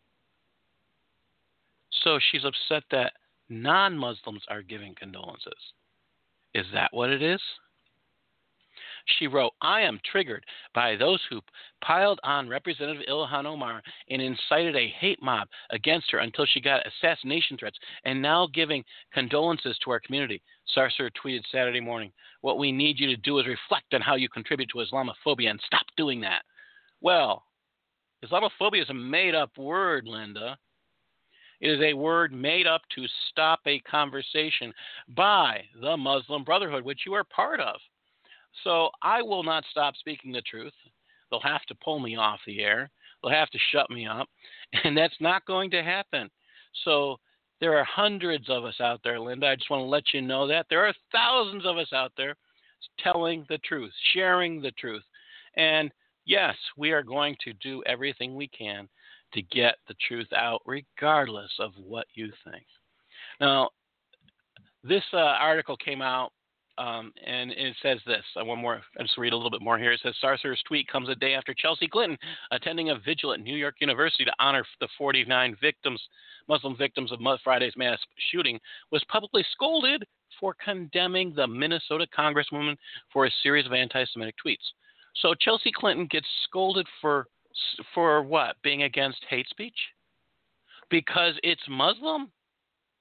So she's upset that non-Muslims are giving condolences. Is that what it is? She wrote, I am triggered by those who piled on Representative Ilhan Omar and incited a hate mob against her until she got assassination threats and now giving condolences to our community. Sarsour tweeted Saturday morning, what we need you to do is reflect on how you contribute to Islamophobia and stop doing that. Well, Islamophobia is a made-up word, Linda. It is a word made up to stop a conversation by the Muslim Brotherhood, which you are part of. So I will not stop speaking the truth. They'll have to pull me off the air. They'll have to shut me up. And that's not going to happen. So there are hundreds of us out there, Linda. I just want to let you know that. There are thousands of us out there telling the truth, sharing the truth. And yes, we are going to do everything we can to get the truth out, regardless of what you think. Now, this article came out. And it says this. I'll just read a little bit more here. It says, Sarsour's tweet comes a day after Chelsea Clinton, attending a vigil at New York University to honor the 49 Muslim victims of Friday's mass shooting, was publicly scolded for condemning the Minnesota Congresswoman for a series of anti-Semitic tweets. So Chelsea Clinton gets scolded for what? Being against hate speech? Because it's Muslim?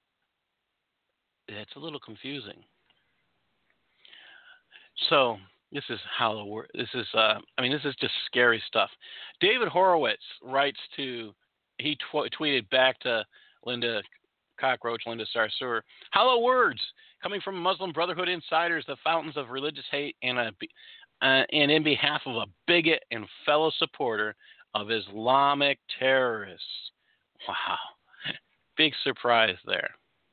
It's a little confusing. So This is how this is. This is just scary stuff. David Horowitz writes he tweeted back to Linda Cockroach, Linda Sarsour. Hollow words coming from Muslim Brotherhood insiders, the fountains of religious hate, and in behalf of a bigot and fellow supporter of Islamic terrorists. Wow, big surprise there.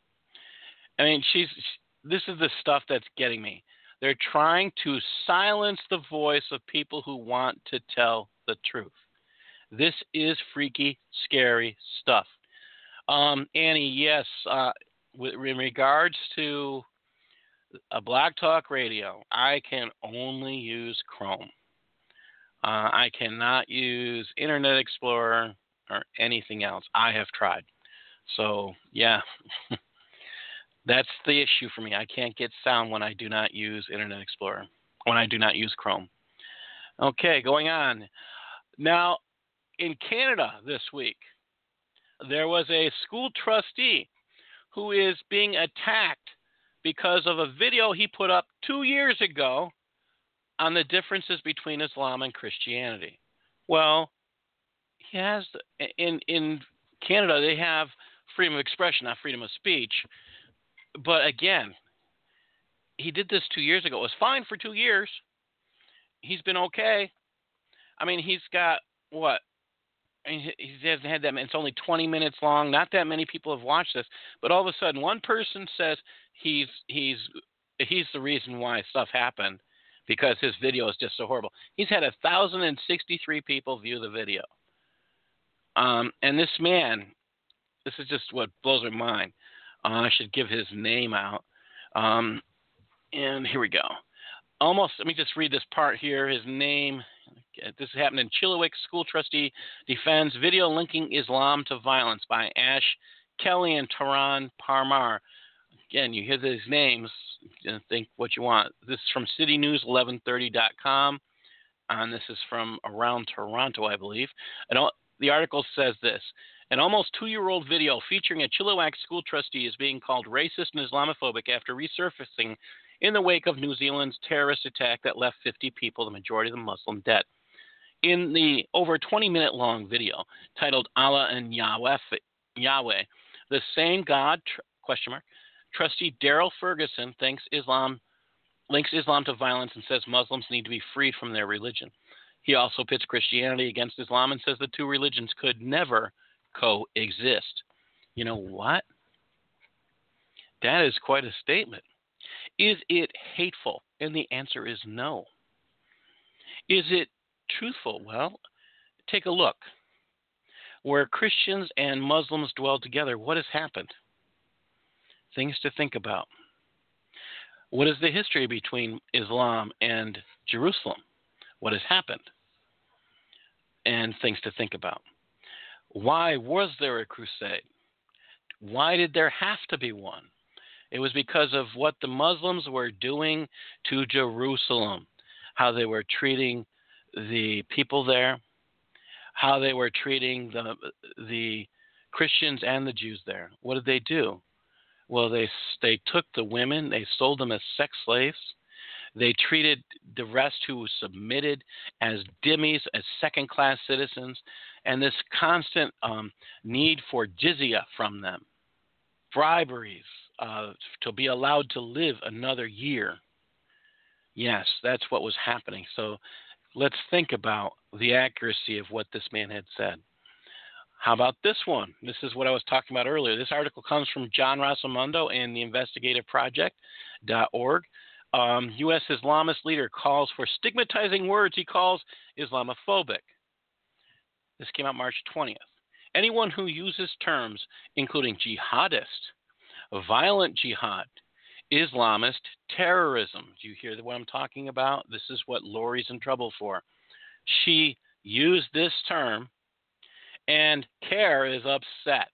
I mean, this is the stuff that's getting me. They're trying to silence the voice of people who want to tell the truth. This is freaky, scary stuff. Annie, yes, in regards to a Black Talk Radio, I can only use Chrome. I cannot use Internet Explorer or anything else. I have tried. So, yeah, that's the issue for me. I can't get sound when I do not use Internet Explorer, when I do not use Chrome. Okay, going on. Now, in Canada this week, there was a school trustee who is being attacked because of a video he put up 2 years ago on the differences between Islam and Christianity. Well, he has in Canada they have freedom of expression, not freedom of speech. But again, he did this 2 years ago. It was fine for 2 years. He's been okay. I mean, he's got what? He hasn't had that many. It's only 20 minutes long. Not that many people have watched this. But all of a sudden, one person says he's the reason why stuff happened because his video is just so horrible. He's had 1,063 people view the video. And this man, this is just what blows my mind. I should give his name out. And here we go. Let me just read this part here. His name, this happened in Chilliwack. School trustee defends video linking Islam to violence by Ash Kelly and Taran Parmar. Again, you hear these names and think what you want. This is from citynews1130.com. And this is from around Toronto, I believe. And the article says this. An almost 2-year-old video featuring a Chilliwack school trustee is being called racist and Islamophobic after resurfacing in the wake of New Zealand's terrorist attack that left 50 people, the majority of them Muslim, dead. In the over 20-minute long video titled Allah and Yahweh, the same God, trustee Daryl Ferguson links Islam to violence and says Muslims need to be freed from their religion. He also pits Christianity against Islam and says the two religions could never coexist. You know what? That is quite a statement. Is it hateful? And the answer is no. Is it truthful? Well, take a look. Where Christians and Muslims dwell together, what has happened? Things to think about. What is the history between Islam and Jerusalem? What has happened? And things to think about. Why was there a crusade? Why did there have to be one? It was because of what the Muslims were doing to Jerusalem, how they were treating the people there, how they were treating the Christians and the Jews there. What did they do? Well, they took the women, they sold them as sex slaves. They treated the rest who submitted as dhimmis, as second-class citizens, and this constant need for jizya from them, briberies to be allowed to live another year. Yes, that's what was happening. So let's think about the accuracy of what this man had said. How about this one? This is what I was talking about earlier. This article comes from John Rosamundo in the investigativeproject.org. U.S. Islamist leader calls for stigmatizing words he calls Islamophobic. This came out March 20th. Anyone who uses terms including jihadist, violent jihad, Islamist, terrorism. Do you hear what I'm talking about? This is what Lori's in trouble for. She used this term, and CARE is upset.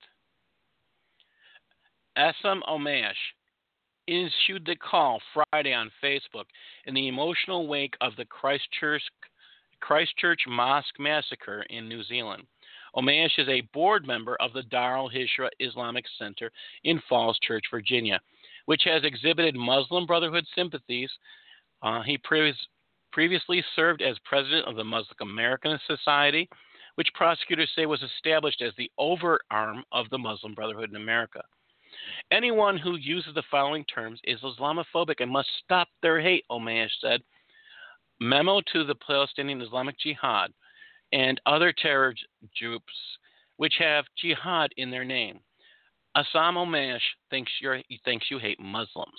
Essam Omash issued the call Friday on Facebook in the emotional wake of the Christchurch Mosque massacre in New Zealand. Omash is a board member of the Darul Hijra Islamic Center in Falls Church, Virginia, which has exhibited Muslim Brotherhood sympathies. He previously served as president of the Muslim American Society, which prosecutors say was established as the overt arm of the Muslim Brotherhood in America. Anyone who uses the following terms is Islamophobic and must stop their hate, Omayesh said. Memo to the Palestinian Islamic Jihad and other terror groups which have jihad in their name. Assam Omayesh thinks you hate Muslims.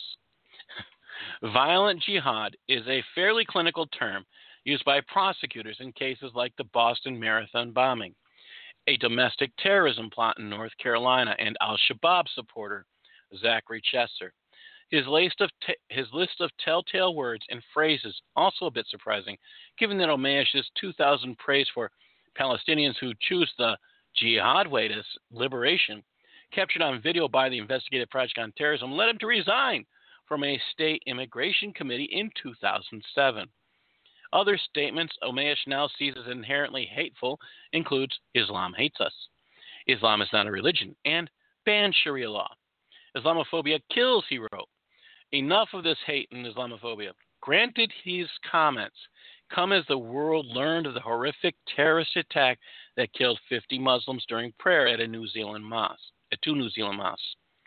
Violent jihad is a fairly clinical term used by prosecutors in cases like the Boston Marathon bombing, a domestic terrorism plot in North Carolina, and al-Shabaab supporter Zachary Chester. His list of telltale words and phrases also a bit surprising, given that Omayesh's 2000 praise for Palestinians who choose the jihad way to liberation, captured on video by the Investigative Project on Terrorism, led him to resign from a state immigration committee in 2007. Other statements Omayesh now sees as inherently hateful includes Islam hates us, Islam is not a religion, and ban Sharia law. Islamophobia kills, he wrote. Enough of this hate and Islamophobia. Granted, his comments come as the world learned of the horrific terrorist attack that killed 50 Muslims during prayer at two New Zealand mosques.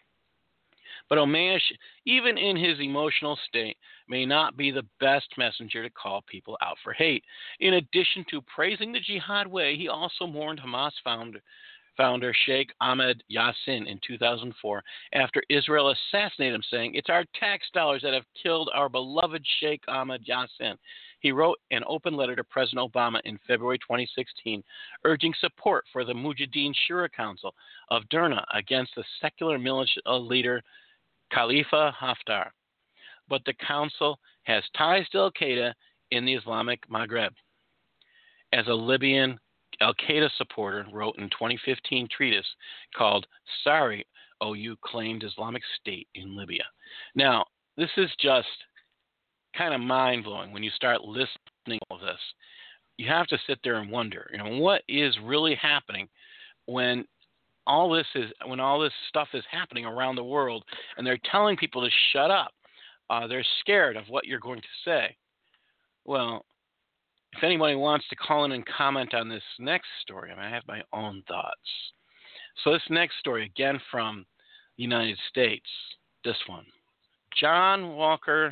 But Omayesh, even in his emotional state, may not be the best messenger to call people out for hate. In addition to praising the jihad way, he also mourned Hamas founder Sheikh Ahmed Yassin in 2004 after Israel assassinated him, saying, "It's our tax dollars that have killed our beloved Sheikh Ahmed Yassin." He wrote an open letter to President Obama in February 2016, urging support for the Mujahideen Shura Council of Derna against the secular militia leader Khalifa Haftar. But the council has ties to Al-Qaeda in the Islamic Maghreb. As a Libyan Al-Qaeda supporter wrote in 2015 treatise called "Sorry, Oh You Claimed Islamic State in Libya." Now, this is just kind of mind-blowing when you start listening to all this. You have to sit there and wonder, what is really happening when all this stuff is happening around the world, and they're telling people to shut up. They're scared of what you're going to say. Well, if anybody wants to call in and comment on this next story, I have my own thoughts. So this next story, again from the United States, this one. John Walker,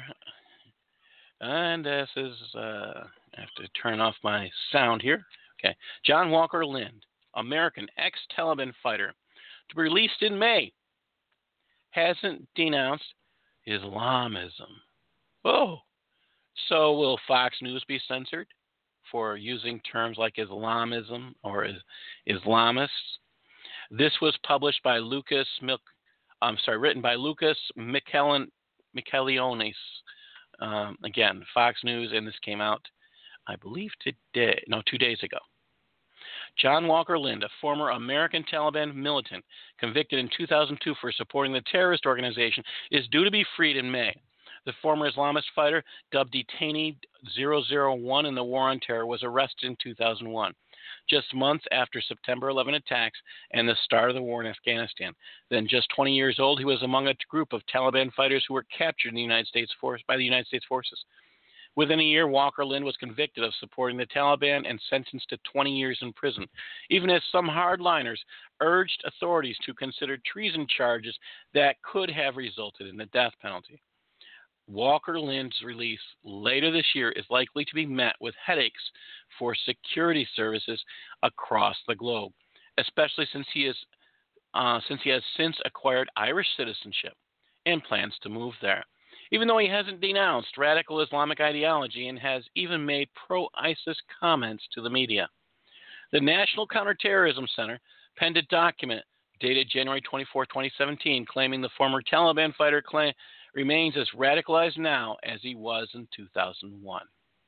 and this is, I have to turn off my sound here. Okay. John Walker Lind, American ex-Taliban fighter, to be released in May, hasn't denounced Islamism. Oh, so will Fox News be censored for using terms like Islamism or Islamists? This was published by written by Lucas Michaelionis. Again, Fox News, and this came out, I believe 2 days ago. John Walker Lind, a former American Taliban militant convicted in 2002 for supporting the terrorist organization, is due to be freed in May. The former Islamist fighter, dubbed Detainee 001 in the War on Terror, was arrested in 2001, just months after September 11 attacks and the start of the war in Afghanistan. Then, just 20 years old, he was among a group of Taliban fighters who were captured in the United States by the United States forces. Within a year, Walker Lind was convicted of supporting the Taliban and sentenced to 20 years in prison, even as some hardliners urged authorities to consider treason charges that could have resulted in the death penalty. Walker Lind's release later this year is likely to be met with headaches for security services across the globe, especially since he has since acquired Irish citizenship and plans to move there. Even though he hasn't denounced radical Islamic ideology and has even made pro-ISIS comments to the media. The National Counterterrorism Center penned a document dated January 24, 2017, claiming the former Taliban fighter remains as radicalized now as he was in 2001.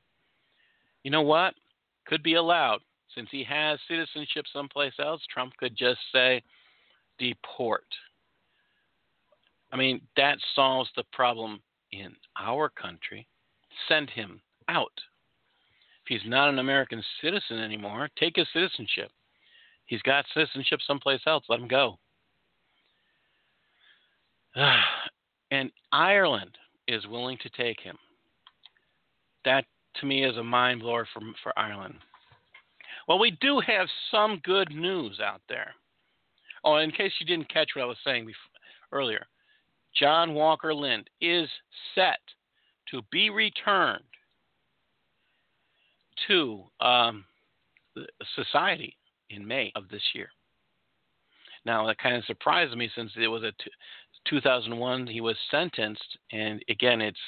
You know what? Could be allowed. Since he has citizenship someplace else, Trump could just say, deport. I mean, that solves the problem in our country. Send him out. If he's not an American citizen anymore, take his citizenship. He's got citizenship someplace else. Let him go. And Ireland is willing to take him. That to me is a mind blower for Ireland. Well, we do have some good news out there. Oh, in case you didn't catch what I was saying earlier, John Walker Lind is set to be returned to society in May of this year. Now, that kind of surprised me since it was 2001 he was sentenced, and again, it's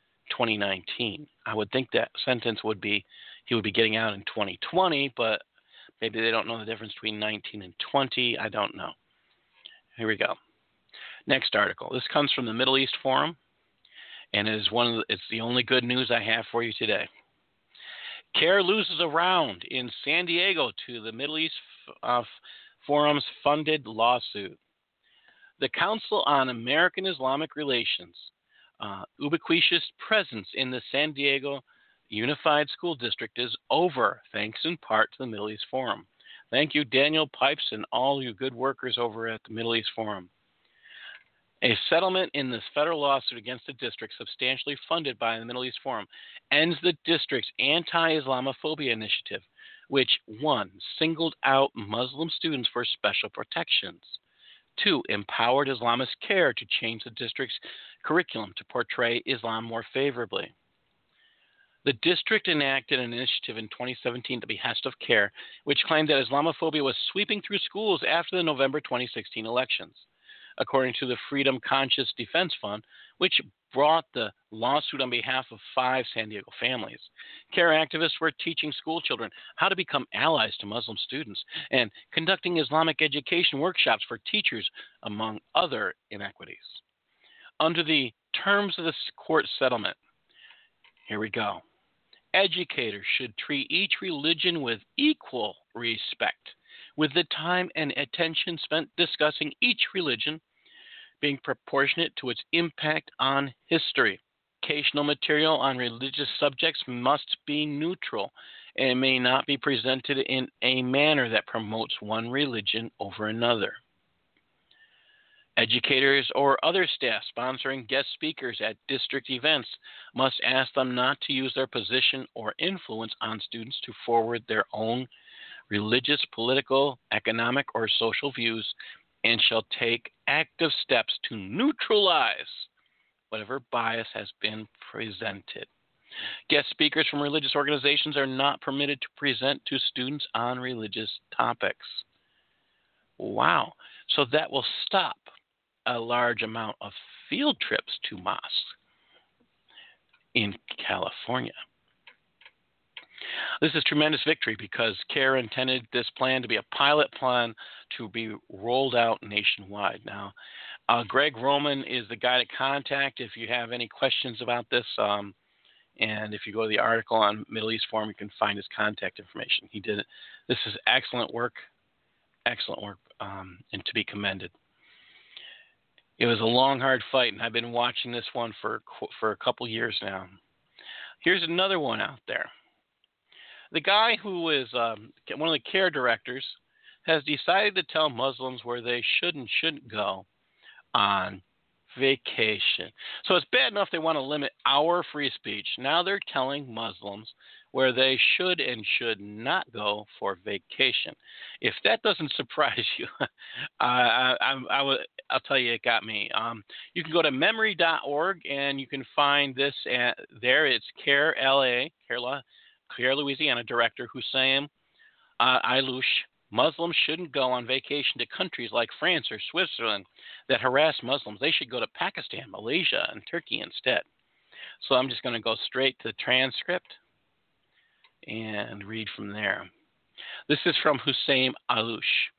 2019. I would think that sentence would be he would be getting out in 2020, but maybe they don't know the difference between 19 and 20. I don't know. Here we go. Next article. This comes from the Middle East Forum, and it is it's the only good news I have for you today. CARE loses a round in San Diego to the Middle East Forum's funded lawsuit. The Council on American Islamic Relations, ubiquitous presence in the San Diego Unified School District is over, thanks in part to the Middle East Forum. Thank you, Daniel Pipes, and all you good workers over at the Middle East Forum. A settlement in this federal lawsuit against the district, substantially funded by the Middle East Forum, ends the district's anti-Islamophobia initiative, which 1. Singled out Muslim students for special protections, 2. Empowered Islamist CARE to change the district's curriculum to portray Islam more favorably. The district enacted an initiative in 2017 at the behest of CARE, which claimed that Islamophobia was sweeping through schools after the November 2016 elections. According to the Freedom Conscious Defense Fund, which brought the lawsuit on behalf of 5 San Diego families, CARE activists were teaching school children how to become allies to Muslim students and conducting Islamic education workshops for teachers, among other inequities. Under the terms of the court settlement, here we go. Educators should treat each religion with equal respect, with the time and attention spent discussing each religion being proportionate to its impact on history. Educational material on religious subjects must be neutral and may not be presented in a manner that promotes one religion over another. Educators or other staff sponsoring guest speakers at district events must ask them not to use their position or influence on students to forward their own religious, political, economic, or social views, and shall take active steps to neutralize whatever bias has been presented. Guest speakers from religious organizations are not permitted to present to students on religious topics. Wow. So that will stop a large amount of field trips to mosques in California. This is tremendous victory because CARE intended this plan to be a pilot plan to be rolled out nationwide. Now, Greg Roman is the guy to contact if you have any questions about this. And if you go to the article on Middle East Forum, you can find his contact information. He did it. This is excellent work, and to be commended. It was a long, hard fight, and I've been watching this one for a couple years now. Here's another one out there. The guy who is one of the CARE directors has decided to tell Muslims where they should and shouldn't go on vacation. So it's bad enough they want to limit our free speech. Now they're telling Muslims where they should and should not go for vacation. If that doesn't surprise you, I'll tell you it got me. You can go to memory.org and you can find this there. It's CARE LA, CARE Louisiana Director Hussein Aylouch. Muslims shouldn't go on vacation to countries like France or Switzerland that harass Muslims. They should go to Pakistan, Malaysia, and Turkey instead. So I'm just going to go straight to the transcript and read from there. This is from Hussein Aylouch.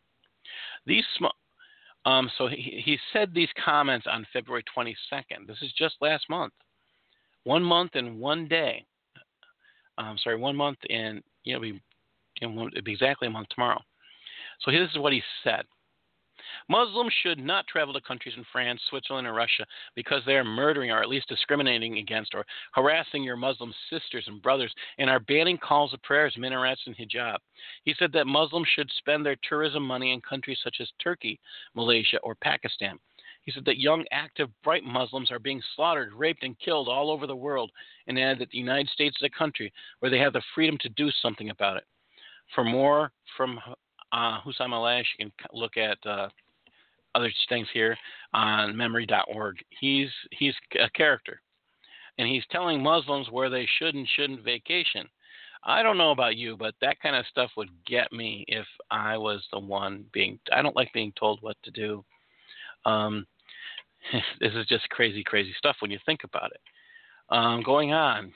So he said these comments on February 22nd. This is just last month. 1 month and 1 day. 1 month and it'll be exactly a month tomorrow. So this is what he said. Muslims should not travel to countries in France, Switzerland, or Russia because they are murdering or at least discriminating against or harassing your Muslim sisters and brothers and are banning calls of prayers, minarets, and hijab. He said that Muslims should spend their tourism money in countries such as Turkey, Malaysia, or Pakistan. He said that young, active, bright Muslims are being slaughtered, raped, and killed all over the world, and added that the United States is a country where they have the freedom to do something about it. For more from Hussam Alash, you can look at other things here on memory.org. He's a character, and he's telling Muslims where they should and shouldn't vacation. I don't know about you, but that kind of stuff would get me if I was the one I don't like being told what to do. This is just crazy, crazy stuff when you think about it. Going on.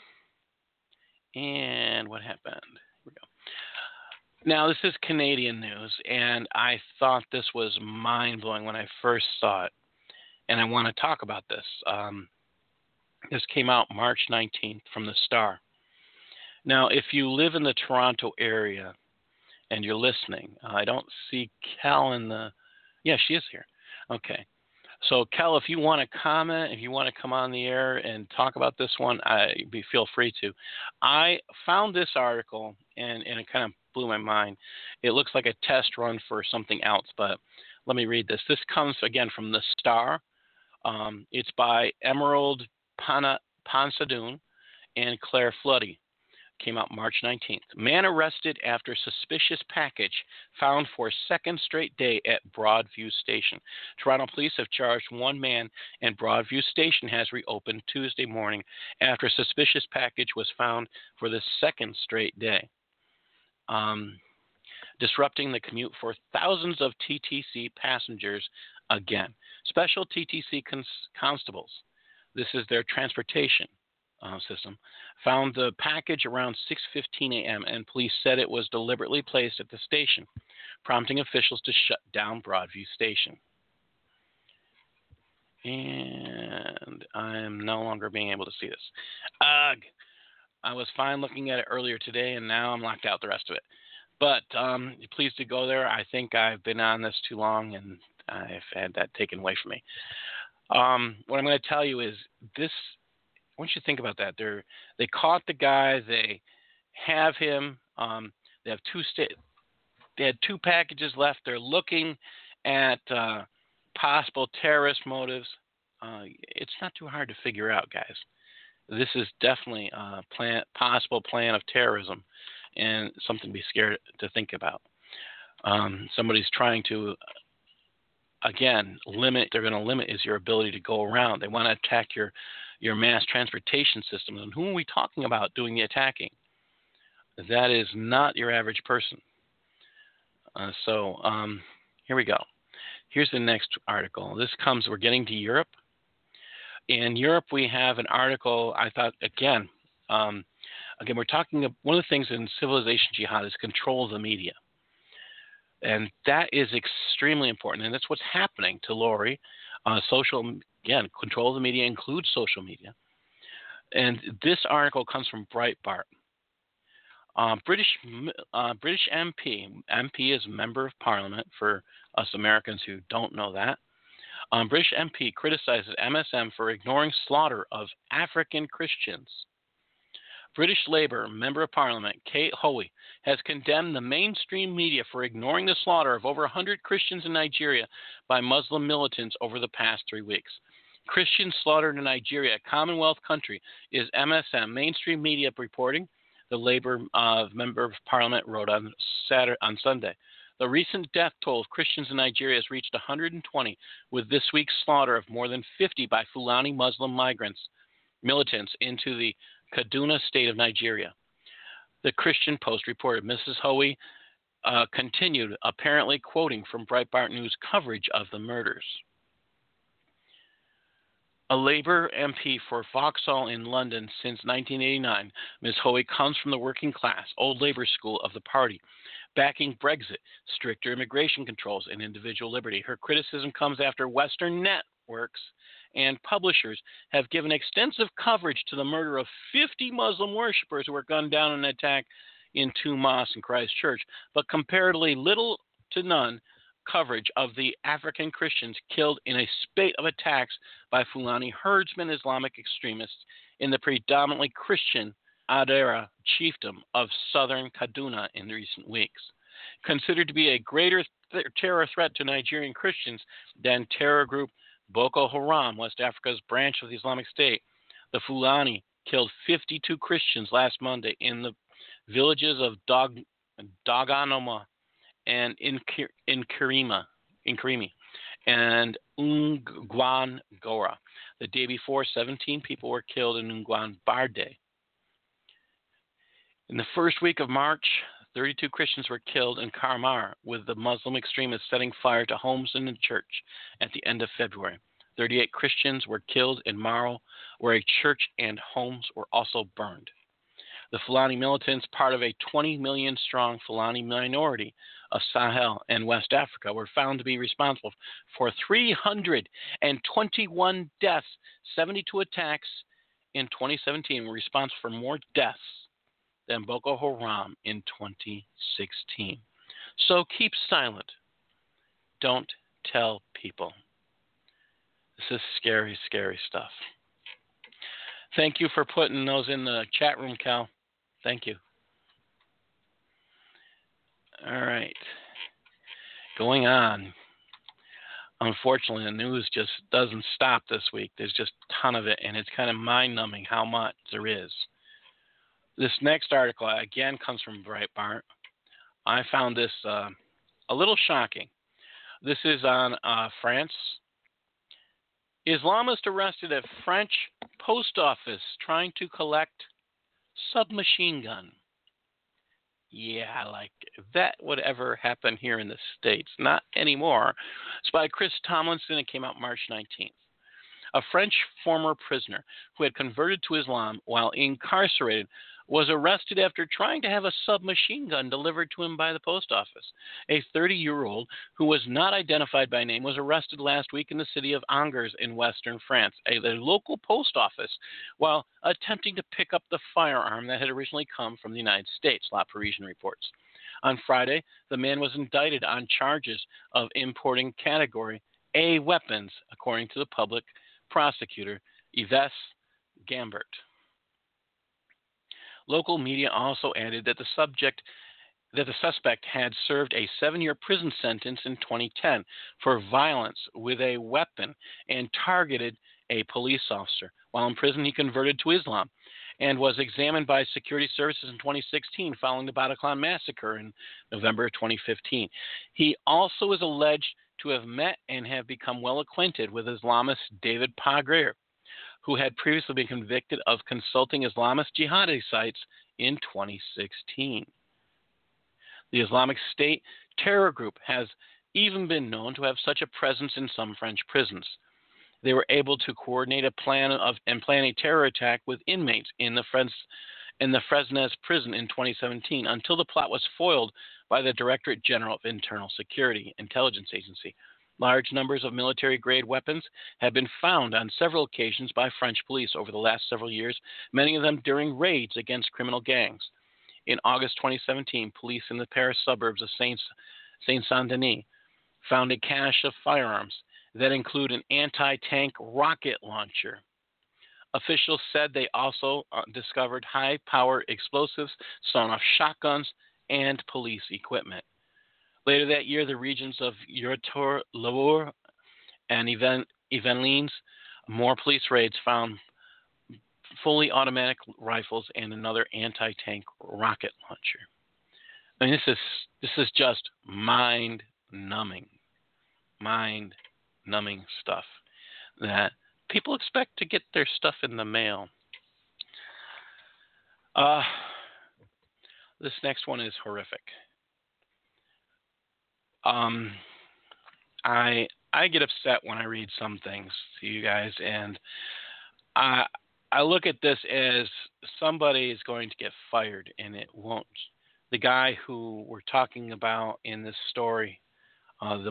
And what happened? Here we go. Now, this is Canadian news, and I thought this was mind-blowing when I first saw it. And I want to talk about this. This came out March 19th from the Star. Now, if you live in the Toronto area and you're listening, I don't see Cal in the... Yeah, she is here. Okay. So, Cal, if you want to comment, if you want to come on the air and talk about this one, feel free to. I found this article, and it kind of blew my mind. It looks like a test run for something else, but let me read this. This comes, again, from the Star. It's by Emerald Ponsadoon and Claire Floody. Came out March 19th. Man arrested after suspicious package found for second straight day at Broadview Station. Toronto police have charged one man, and Broadview Station has reopened Tuesday morning after a suspicious package was found for the second straight day, disrupting the commute for thousands of TTC passengers again. Special TTC constables, this is their transportation system, found the package around 6:15 a.m. and police said it was deliberately placed at the station, prompting officials to shut down Broadview Station. And I am no longer being able to see this. Ugh! I was fine looking at it earlier today, and now I'm locked out the rest of it. But please do go there. I think I've been on this too long, and I've had that taken away from me. What I'm going to tell you is this. I want you to think about that. They caught the guy. They have him. They have They had two packages left. They're looking at possible terrorist motives. It's not too hard to figure out, guys. This is definitely a possible plan of terrorism, and something to be scared to think about. Somebody's trying to, again, limit. They're going to limit is your ability to go around. They want to attack your mass transportation system. And who are we talking about doing the attacking? That is not your average person. So here we go. Here's the next article. We're getting to Europe. In Europe, we have an article, I thought, again, we're talking, one of the things in civilization jihad is control of the media. And that is extremely important. And that's what's happening to Lori. Control of the media includes social media. And this article comes from Breitbart. British MP is Member of Parliament for us Americans who don't know that. British MP criticizes MSM for ignoring slaughter of African Christians. British Labour Member of Parliament Kate Hoey has condemned the mainstream media for ignoring the slaughter of over 100 Christians in Nigeria by Muslim militants over the past 3 weeks. Christians slaughtered in Nigeria, a Commonwealth country, is MSM mainstream media reporting, the Labour Member of Parliament wrote on Sunday. The recent death toll of Christians in Nigeria has reached 120, with this week's slaughter of more than 50 by Fulani Muslim militants into the Kaduna state of Nigeria. The Christian Post reported. Mrs. Hoey continued, apparently quoting from Breitbart News coverage of the murders. A Labour MP for Vauxhall in London since 1989, Ms. Hoey comes from the working class, old Labour school of the party, backing Brexit, stricter immigration controls, and individual liberty. Her criticism comes after Western networks and publishers have given extensive coverage to the murder of 50 Muslim worshippers who were gunned down in an attack in 2 mosques in Christchurch, but comparatively little to none coverage of the African Christians killed in a spate of attacks by Fulani herdsmen Islamic extremists in the predominantly Christian Adara chiefdom of southern Kaduna in recent weeks. Considered to be a greater terror threat to Nigerian Christians than terror group Boko Haram, West Africa's branch of the Islamic State, the Fulani, killed 52 Christians last Monday in the villages of Doganoma and Inkarimi and Ngwangora. The day before, 17 people were killed in Ngwangbarde. In the first week of March, 32 Christians were killed in Karmar, with the Muslim extremists setting fire to homes and a church at the end of February. 38 Christians were killed in Maro, where a church and homes were also burned. The Fulani militants, part of a 20 million strong Fulani minority of Sahel and West Africa, were found to be responsible for 321 deaths, 72 attacks in 2017, were responsible for more deaths than Boko Haram in 2016. So keep silent. Don't tell people. This is scary, scary stuff. Thank you for putting those in the chat room, Cal. Thank you. All right. Going on. Unfortunately, the news just doesn't stop this week. There's just a ton of it, and it's kind of mind-numbing how much there is. This next article, again, comes from Breitbart. I found this a little shocking. This is on France. Islamist arrested at French post office trying to collect submachine gun. Yeah, like that would ever happen here in the States. Not anymore. It's by Chris Tomlinson. It came out March 19th. A French former prisoner who had converted to Islam while incarcerated was arrested after trying to have a submachine gun delivered to him by the post office. A 30-year-old who was not identified by name was arrested last week in the city of Angers in western France, a local post office, while attempting to pick up the firearm that had originally come from the United States, La Parisienne reports. On Friday, the man was indicted on charges of importing Category A weapons, according to the public prosecutor, Yves Gambert. Local media also added that the suspect had served a 7-year prison sentence in 2010 for violence with a weapon and targeted a police officer. While in prison, he converted to Islam and was examined by security services in 2016 following the Bataclan massacre in November 2015. He also is alleged to have met and have become well acquainted with Islamist David Pagrer, who had previously been convicted of consulting Islamist jihadi sites in 2016. The Islamic State terror group has even been known to have such a presence in some French prisons. They were able to coordinate a plan a terror attack with inmates in the Fresnes prison in 2017 until the plot was foiled by the Directorate General of Internal Security Intelligence Agency. Large numbers of military-grade weapons have been found on several occasions by French police over the last several years, many of them during raids against criminal gangs. In August 2017, police in the Paris suburbs of Saint-Saint-Denis found a cache of firearms that include an anti-tank rocket launcher. Officials said they also discovered high-power explosives, sawn-off shotguns, and police equipment. Later that year, the regions of Eurator-Loure and Yvelines, more police raids found fully automatic rifles and another anti-tank rocket launcher. I mean, this is just mind-numbing stuff that people expect to get their stuff in the mail. This next one is horrific. I get upset when I read some things to you guys, and I look at this as somebody is going to get fired, and it won't. The guy who we're talking about in this story, the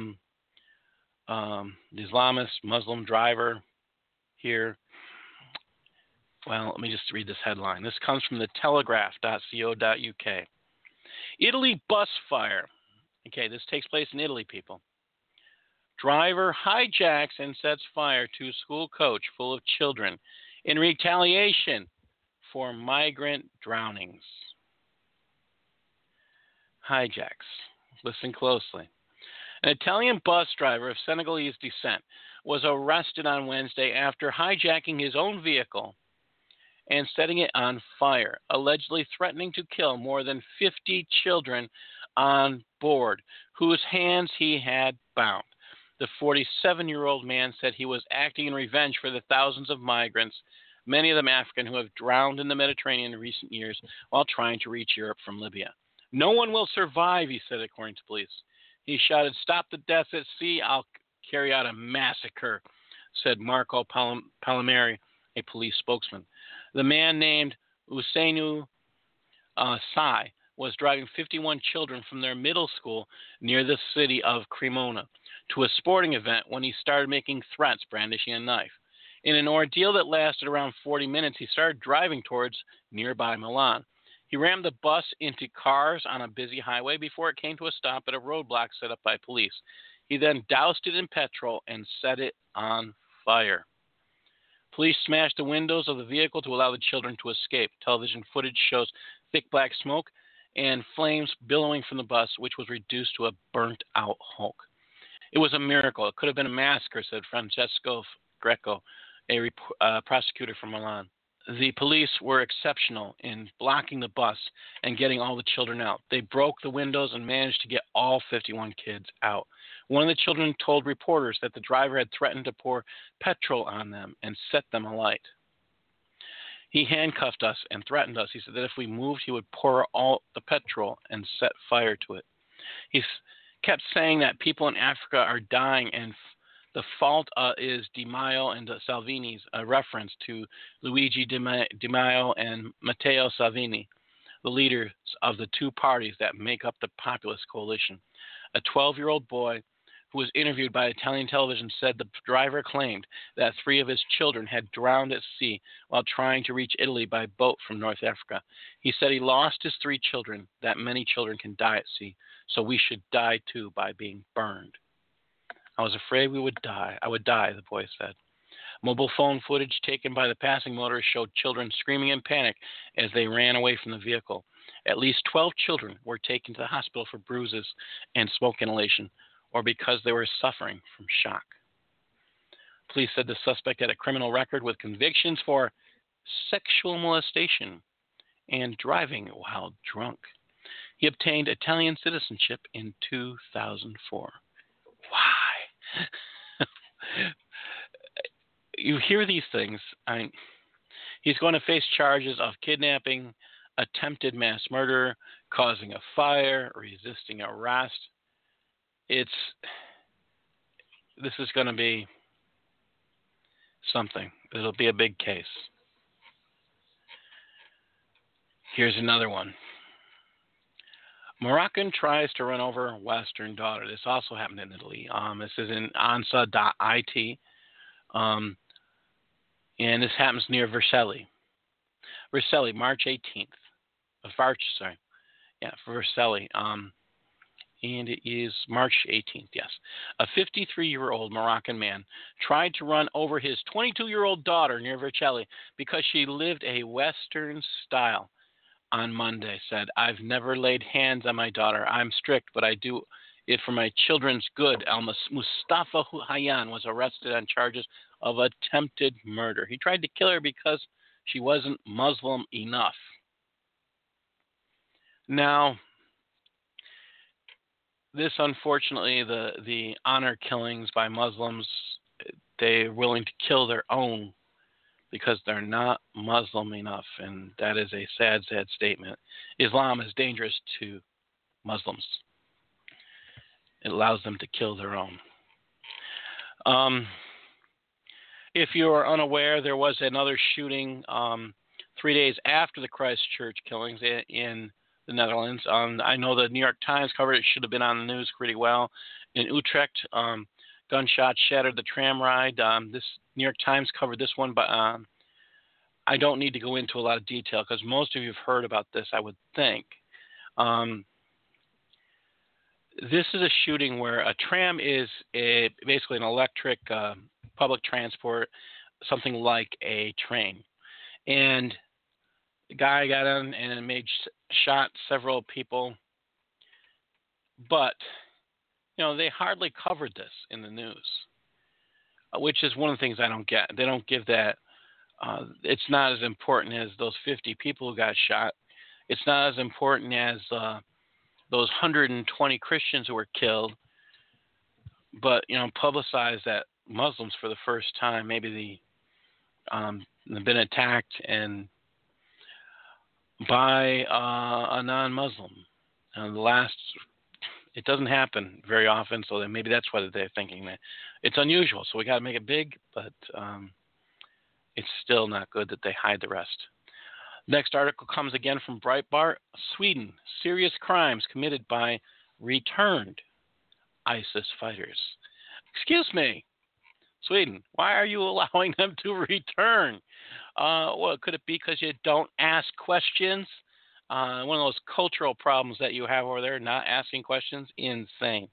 Islamist Muslim driver here. Well, let me just read this headline. This comes from the telegraph.co.uk. Italy bus fire. Okay, this takes place in Italy, people. Driver hijacks and sets fire to school coach full of children in retaliation for migrant drownings. Hijacks. Listen closely. An Italian bus driver of Senegalese descent was arrested on Wednesday after hijacking his own vehicle and setting it on fire, allegedly threatening to kill more than 50 children on board, whose hands he had bound. The 47-year-old man said he was acting in revenge for the thousands of migrants, many of them African, who have drowned in the Mediterranean in recent years while trying to reach Europe from Libya. No one will survive, he said, according to police. He shouted, "Stop the deaths at sea, I'll carry out a massacre," said Marco Palmieri, a police spokesman. The man named Usainu Sai was driving 51 children from their middle school near the city of Cremona to a sporting event when he started making threats, brandishing a knife. In an ordeal that lasted around 40 minutes, he started driving towards nearby Milan. He rammed the bus into cars on a busy highway before it came to a stop at a roadblock set up by police. He then doused it in petrol and set it on fire. Police smashed the windows of the vehicle to allow the children to escape. Television footage shows thick black smoke and flames billowing from the bus, which was reduced to a burnt-out hulk. It was a miracle. It could have been a massacre, said Francesco Greco, a prosecutor from Milan. The police were exceptional in blocking the bus and getting all the children out. They broke the windows and managed to get all 51 kids out. One of the children told reporters that the driver had threatened to pour petrol on them and set them alight. He handcuffed us and threatened us. He said that if we moved, he would pour all the petrol and set fire to it. He kept saying that people in Africa are dying and the fault is Di Maio and Salvini's, a reference to Luigi Di Maio and Matteo Salvini, the leaders of the two parties that make up the populist coalition. A 12-year-old boy who was interviewed by Italian television said the driver claimed that 3 of his children had drowned at sea while trying to reach Italy by boat from North Africa. He said he lost his 3 children, that many children can die at sea, so we should die too by being burned. I was afraid we would die. I would die, the boy said. Mobile phone footage taken by the passing motorist showed children screaming in panic as they ran away from the vehicle. At least 12 children were taken to the hospital for bruises and smoke inhalation, or because they were suffering from shock. Police said the suspect had a criminal record with convictions for sexual molestation and driving while drunk. He obtained Italian citizenship in 2004. Why? You hear these things. He's going to face charges of kidnapping, attempted mass murder, causing a fire, resisting arrest. This is going to be something. It'll be a big case. Here's another one. Moroccan tries to run over Western daughter. This also happened in Italy. This is in Ansa.it. And this happens near Vercelli. Vercelli, March 18th. Vercelli. And it is March 18th, yes. A 53-year-old Moroccan man tried to run over his 22-year-old daughter near Vercelli because she lived a Western style. On Monday, said, "I've never laid hands on my daughter. I'm strict, but I do it for my children's good." Mustafa Hayyan was arrested on charges of attempted murder. He tried to kill her because she wasn't Muslim enough. Now, this, unfortunately, the honor killings by Muslims, they're willing to kill their own because they're not Muslim enough, and that is a sad, sad statement. Islam is dangerous to Muslims. It allows them to kill their own. If you are unaware, there was another shooting 3 days after the Christchurch killings in the Netherlands. I know the New York Times covered it. Should have been on the news pretty well. In Utrecht, gunshots shattered the tram ride. This New York Times covered this one, but I don't need to go into a lot of detail because most of you have heard about this, I would think. This is a shooting where a tram is basically an electric public transport, something like a train. And the guy got in and shot several people. But, they hardly covered this in the news. which is one of the things I don't get. They don't give that. It's not as important as those 50 people who got shot. It's not as important as those 120 Christians who were killed. But, publicize that Muslims for the first time, maybe have been attacked and by a non-Muslim. It doesn't happen very often, so maybe that's why they're thinking that it's unusual. So we got to make it big, but it's still not good that they hide the rest. Next article comes again from Breitbart. Sweden, serious crimes committed by returned ISIS fighters. Excuse me, Sweden, why are you allowing them to return? Well, could it be because you don't ask questions? One of those cultural problems that you have over there, not asking questions, insane.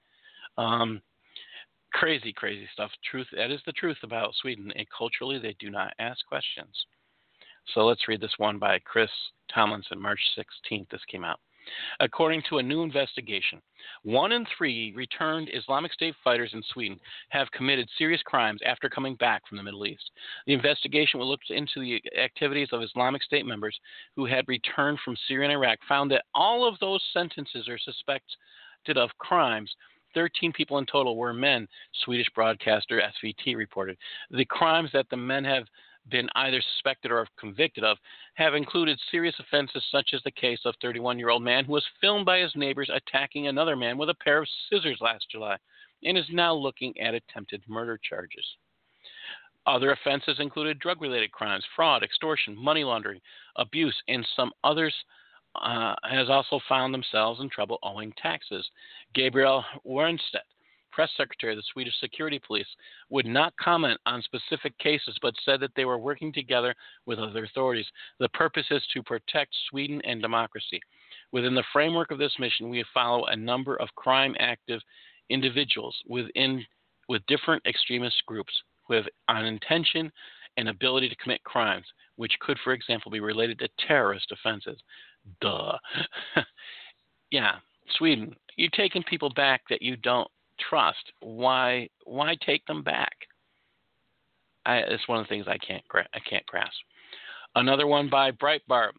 Crazy stuff. That is the truth about Sweden. And culturally, they do not ask questions. So let's read this one by Chris Tomlinson, March 16th. This came out. According to a new investigation, 1 in 3 returned Islamic State fighters in Sweden have committed serious crimes after coming back from the Middle East. The investigation, which looked into the activities of Islamic State members who had returned from Syria and Iraq, found that all of those sentences are suspected of crimes. 13 people in total were men, Swedish broadcaster SVT reported. The crimes that the men have been either suspected or convicted of have included serious offenses such as the case of a 31-year-old man who was filmed by his neighbors attacking another man with a pair of scissors last July and is now looking at attempted murder charges. Other offenses included drug-related crimes, fraud, extortion, money laundering, abuse, and some others has also found themselves in trouble owing taxes. Gabriel Wernstedt, press secretary of the Swedish Security Police, would not comment on specific cases but said that they were working together with other authorities. The purpose is to protect Sweden and democracy. Within the framework of this mission, we follow a number of crime-active individuals with different extremist groups who have an intention and ability to commit crimes, which could, for example, be related to terrorist offenses. Duh. Yeah, Sweden, you're taking people back that you don't trust. Why take them back? It's one of the things I can't grasp. Another one by Breitbart,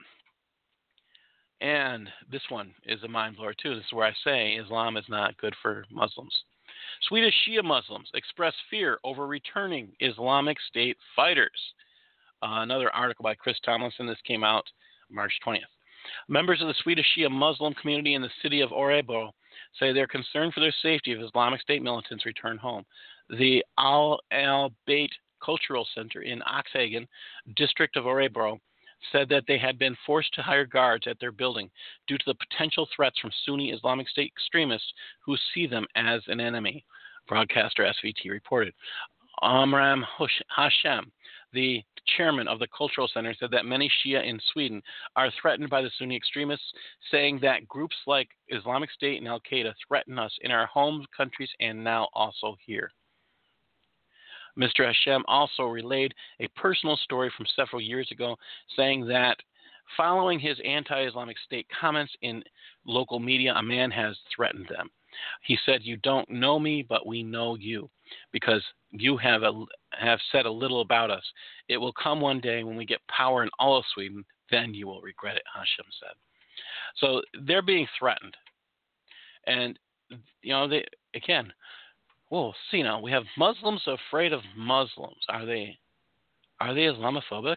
and this one is a mind blower too. This is where I say Islam is not good for Muslims. Swedish Shia Muslims express fear over returning Islamic State fighters. Another article by Chris Tomlinson. This came out March 20th. Members of the Swedish Shia Muslim community in the city of Örebro say they're concerned for their safety if Islamic State militants return home. The Al-Bayt Cultural Center in Oxhagen, district of Örebro, said that they had been forced to hire guards at their building due to the potential threats from Sunni Islamic State extremists who see them as an enemy, broadcaster SVT reported. Amram Hashem, the chairman of the cultural center, said that many Shia in Sweden are threatened by the Sunni extremists, saying that groups like Islamic State and Al-Qaeda threaten us in our home countries and now also here. Mr. Hashem also relayed a personal story from several years ago, saying that following his anti-Islamic State comments in local media, a man has threatened them. He said, "You don't know me, but we know you, because you have said a little about us. It will come one day when we get power in all of Sweden, then you will regret it," Hashem said. So they're being threatened. And, they, again, we have Muslims afraid of Muslims. Are they Islamophobic?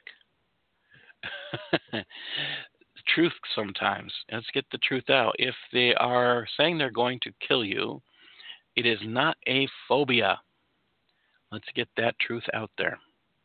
Truth sometimes. Let's get the truth out. If they are saying they're going to kill you, it is not a phobia. Let's get that truth out there.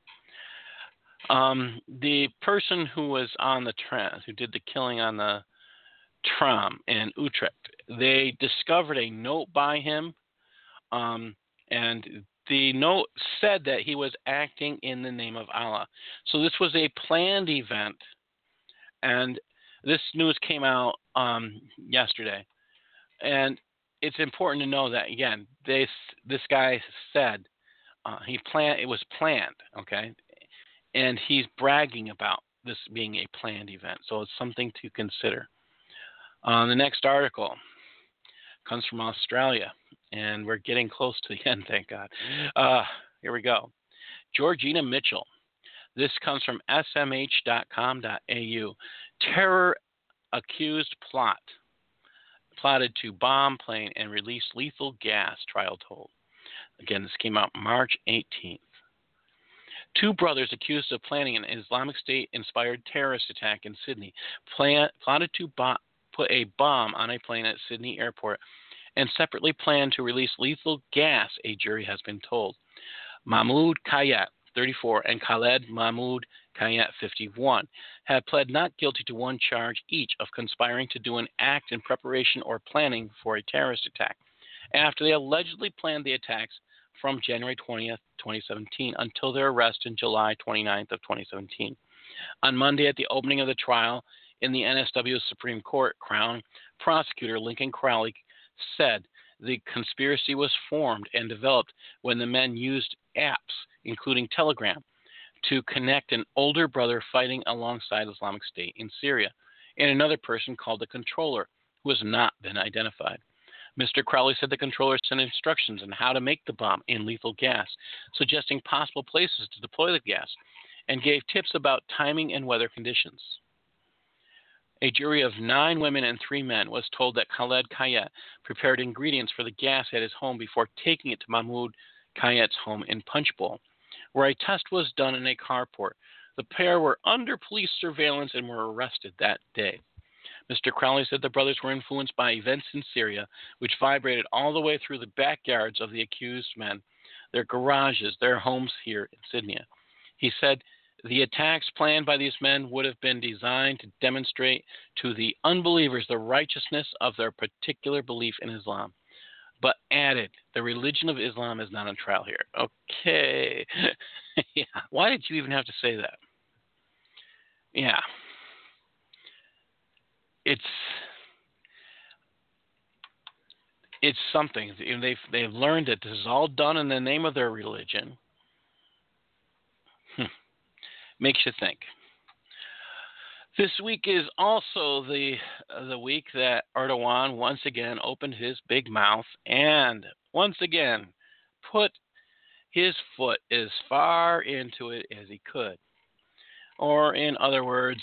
The person who was on the tram, who did the killing on the tram in Utrecht, they discovered a note by him, and the note said that he was acting in the name of Allah. So this was a planned event, and this news came out yesterday. And it's important to know that, again, this guy said it was planned, okay? And he's bragging about this being a planned event. So it's something to consider. The next article comes from Australia, and we're getting close to the end, thank God. Here we go. Georgina Mitchell. This comes from smh.com.au. Terror-accused plotted to bomb plane and release lethal gas, trial told. Again, this came out March 18th. Two brothers accused of planning an Islamic State-inspired terrorist attack in Sydney plotted to put a bomb on a plane at Sydney Airport and separately planned to release lethal gas, a jury has been told. Mahmoud Kayat, 34, and Khaled Mahmoud Kayat, 51, have pled not guilty to one charge each of conspiring to do an act in preparation or planning for a terrorist attack after they allegedly planned the attacks from January 20th, 2017 until their arrest in July 29th of 2017. On Monday, at the opening of the trial in the NSW Supreme Court, Crown prosecutor Lincoln Crowley said the conspiracy was formed and developed when the men used apps, including Telegram, to connect an older brother fighting alongside Islamic State in Syria and another person called the controller, who has not been identified. Mr. Crowley said the controller sent instructions on how to make the bomb in lethal gas, suggesting possible places to deploy the gas, and gave tips about timing and weather conditions. A jury of 9 women and 3 men was told that Khaled Kayat prepared ingredients for the gas at his home before taking it to Mahmoud Kayat's home in Punchbowl, where a test was done in a carport. The pair were under police surveillance and were arrested that day. Mr. Crowley said the brothers were influenced by events in Syria, which vibrated all the way through the backyards of the accused men, their garages, their homes here in Sydney. He said the attacks planned by these men would have been designed to demonstrate to the unbelievers the righteousness of their particular belief in Islam, but added the religion of Islam is not on trial here. Okay. Yeah. Why did you even have to say that? Yeah. It's something. They've learned that this is all done in the name of their religion. Makes you think. This week is also the week that Erdogan once again opened his big mouth and once again put his foot as far into it as he could. Or in other words,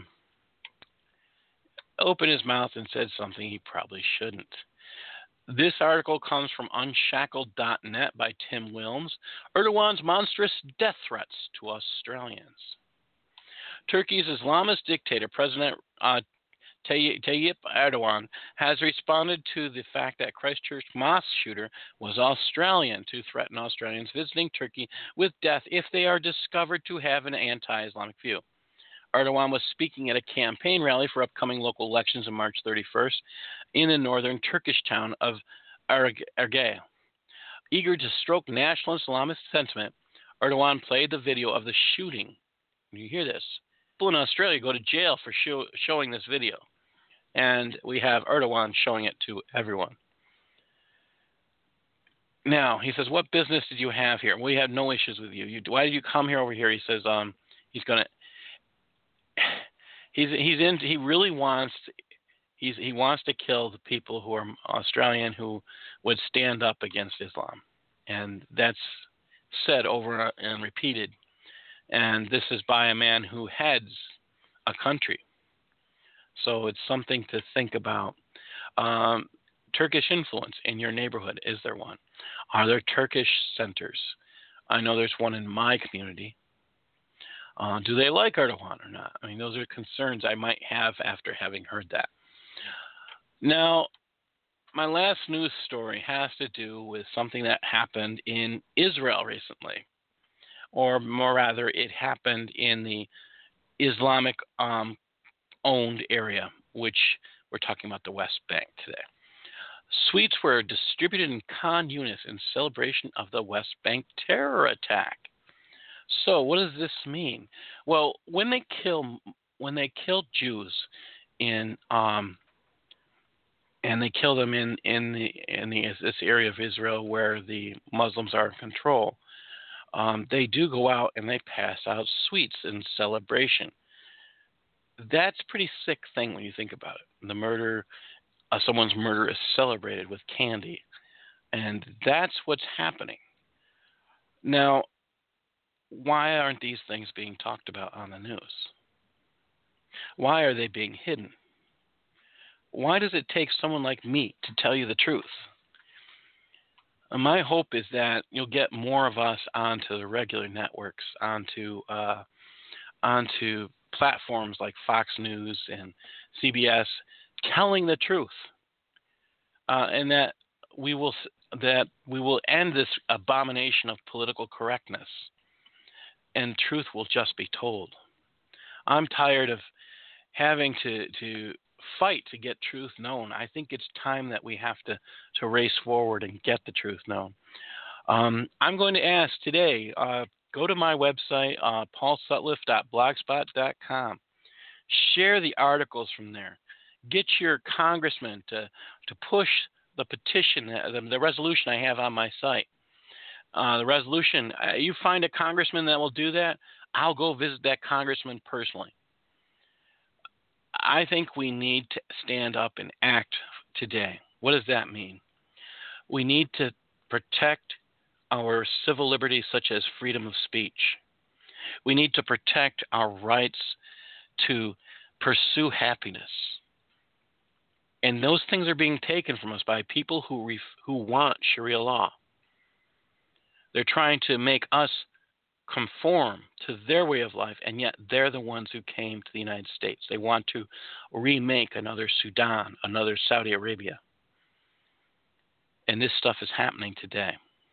opened his mouth and said something he probably shouldn't. This article comes from unshackled.net by Tim Wilms. Erdogan's monstrous death threats to Australians. Turkey's Islamist dictator, President Tayyip Erdogan, has responded to the fact that Christchurch mosque shooter was Australian to threaten Australians visiting Turkey with death if they are discovered to have an anti-Islamic view. Erdogan was speaking at a campaign rally for upcoming local elections on March 31st in the northern Turkish town of Ergay. Eager to stroke national Islamist sentiment, Erdogan played the video of the shooting. You hear this? People in Australia go to jail for showing this video. And we have Erdogan showing it to everyone. Now, he says, what business did you have here? We had no issues with you. Why did you come here over here? He says he's going to... He really wants he wants to kill the people who are Australian who would stand up against Islam, and that's said over and repeated. And this is by a man who heads a country, so it's something to think about. Turkish influence in your neighborhood, is there one? Are there Turkish centers? I know there's one in my community. Do they like Erdogan or not? I mean, those are concerns I might have after having heard that. Now, my last news story has to do with something that happened in Israel recently. Or more rather, it happened in the Islamic-owned area, which we're talking about the West Bank today. Sweets were distributed in Khan Yunis in celebration of the West Bank terror attack. So, what does this mean? Well, when they killed Jews in and they kill them in this area of Israel where the Muslims are in control, they do go out and they pass out sweets in celebration. That's a pretty sick thing when you think about it. The murder, someone's murder is celebrated with candy, and that's what's happening. Now, why aren't these things being talked about on the news? Why are they being hidden? Why does it take someone like me to tell you the truth? And my hope is that you'll get more of us onto the regular networks, onto platforms like Fox News and CBS, telling the truth, and that we will end this abomination of political correctness, and truth will just be told. I'm tired of having to fight to get truth known. I think it's time that we have to race forward and get the truth known. I'm going to ask today, go to my website, paulsutliff.blogspot.com. Share the articles from there. Get your congressman to push the petition, the resolution I have on my site. The resolution, you find a congressman that will do that, I'll go visit that congressman personally. I think we need to stand up and act today. What does that mean? We need to protect our civil liberties such as freedom of speech. We need to protect our rights to pursue happiness. And those things are being taken from us by people who want Sharia law. They're trying to make us conform to their way of life, and yet they're the ones who came to the United States. They want to remake another Sudan, another Saudi Arabia. And this stuff is happening today.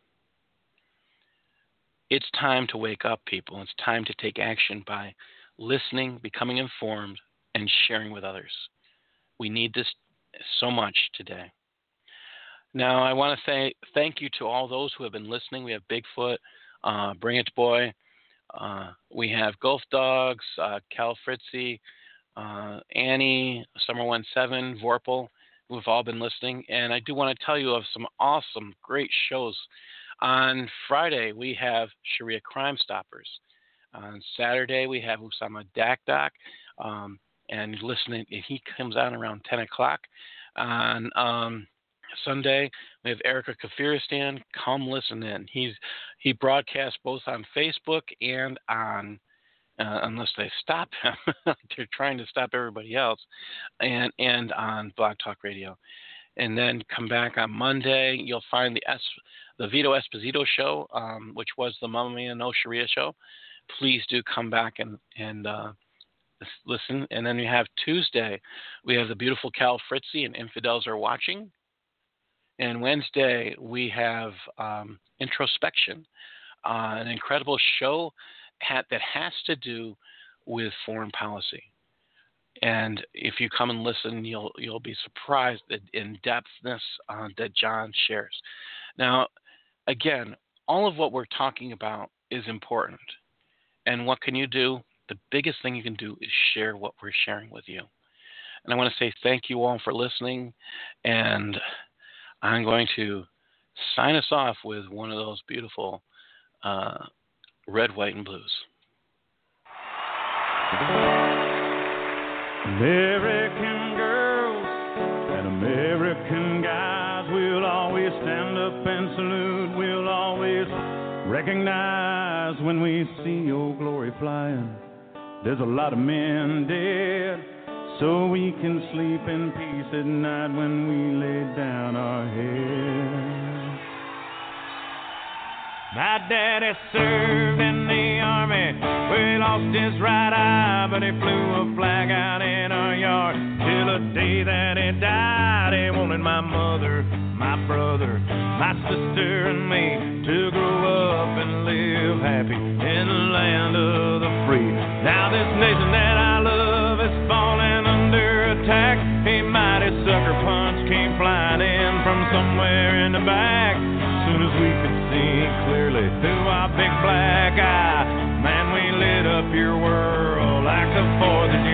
It's time to wake up, people. It's time to take action by listening, becoming informed, and sharing with others. We need this so much today. Now, I want to say thank you to all those who have been listening. We have Bigfoot, Bring It Boy. We have Gulf Dogs, Cal Fritzy, Annie, Summer 17, Vorpal, who have all been listening. And I do want to tell you of some awesome, great shows. On Friday, we have Sharia Crime Stoppers. On Saturday, we have Usama Dakdak. And listening, he comes on around 10 o'clock. On Sunday, we have Erica Kafiristan. Come listen in. He broadcasts both on Facebook and on, unless they stop him, they're trying to stop everybody else, and on Blog Talk Radio. And then come back on Monday. You'll find the Vito Esposito show, which was the Mamma Mia No Sharia show. Please do come back and listen. And then we have Tuesday, we have the beautiful Cal Fritzy and Infidels Are Watching. And Wednesday, we have Introspection, an incredible show that has to do with foreign policy. And if you come and listen, you'll be surprised at in-depthness that John shares. Now, again, all of what we're talking about is important. And what can you do? The biggest thing you can do is share what we're sharing with you. And I want to say thank you all for listening. And I'm going to sign us off with one of those beautiful Red, White, and Blues. American girls and American guys, we'll always stand up and salute. We'll always recognize when we see your glory flying. There's a lot of men dead, so we can sleep in peace at night when we lay down our heads. My daddy served in the army, where he lost his right eye, but he flew a flag out in our yard till the day that he died. He wanted my mother, my brother, my sister, and me to grow up and live happy in the land of the free. Now this nation that I love is falling under attack. A mighty sucker punch came flying in from somewhere in the back. Soon as we could see clearly through our big black eye, man, we lit up your world like the 4th of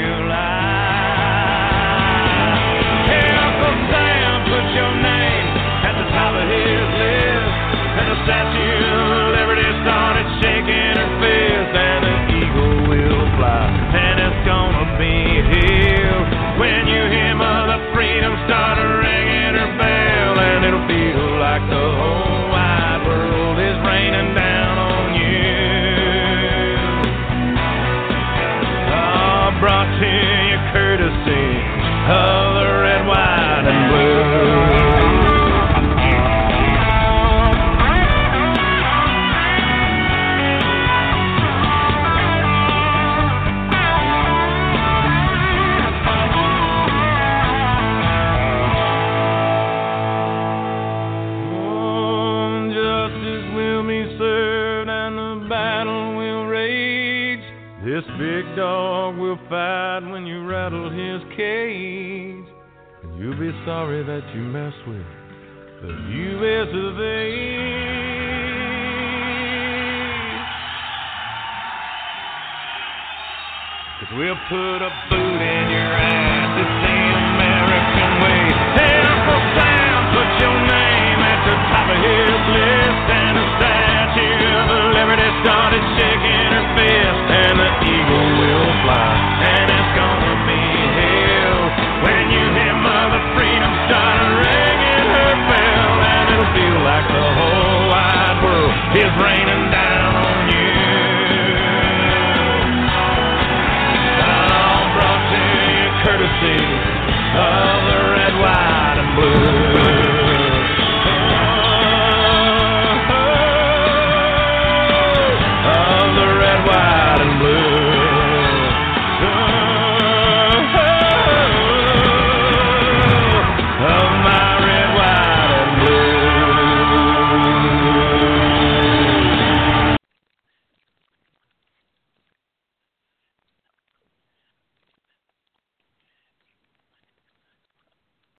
July. Hey, Uncle Sam, put your name at the top of his list, and the Statue of Liberty started shaking her fist, and an eagle will fly, and it's gonna be here when you hear Mother Freedom start ringing her bell, and it'll feel like the whole wide world is raining down on big dog will fight when you rattle his cage. And you'll be sorry that you messed with the U.S. of A. 'Cause we'll put a boot in your ass. This ain't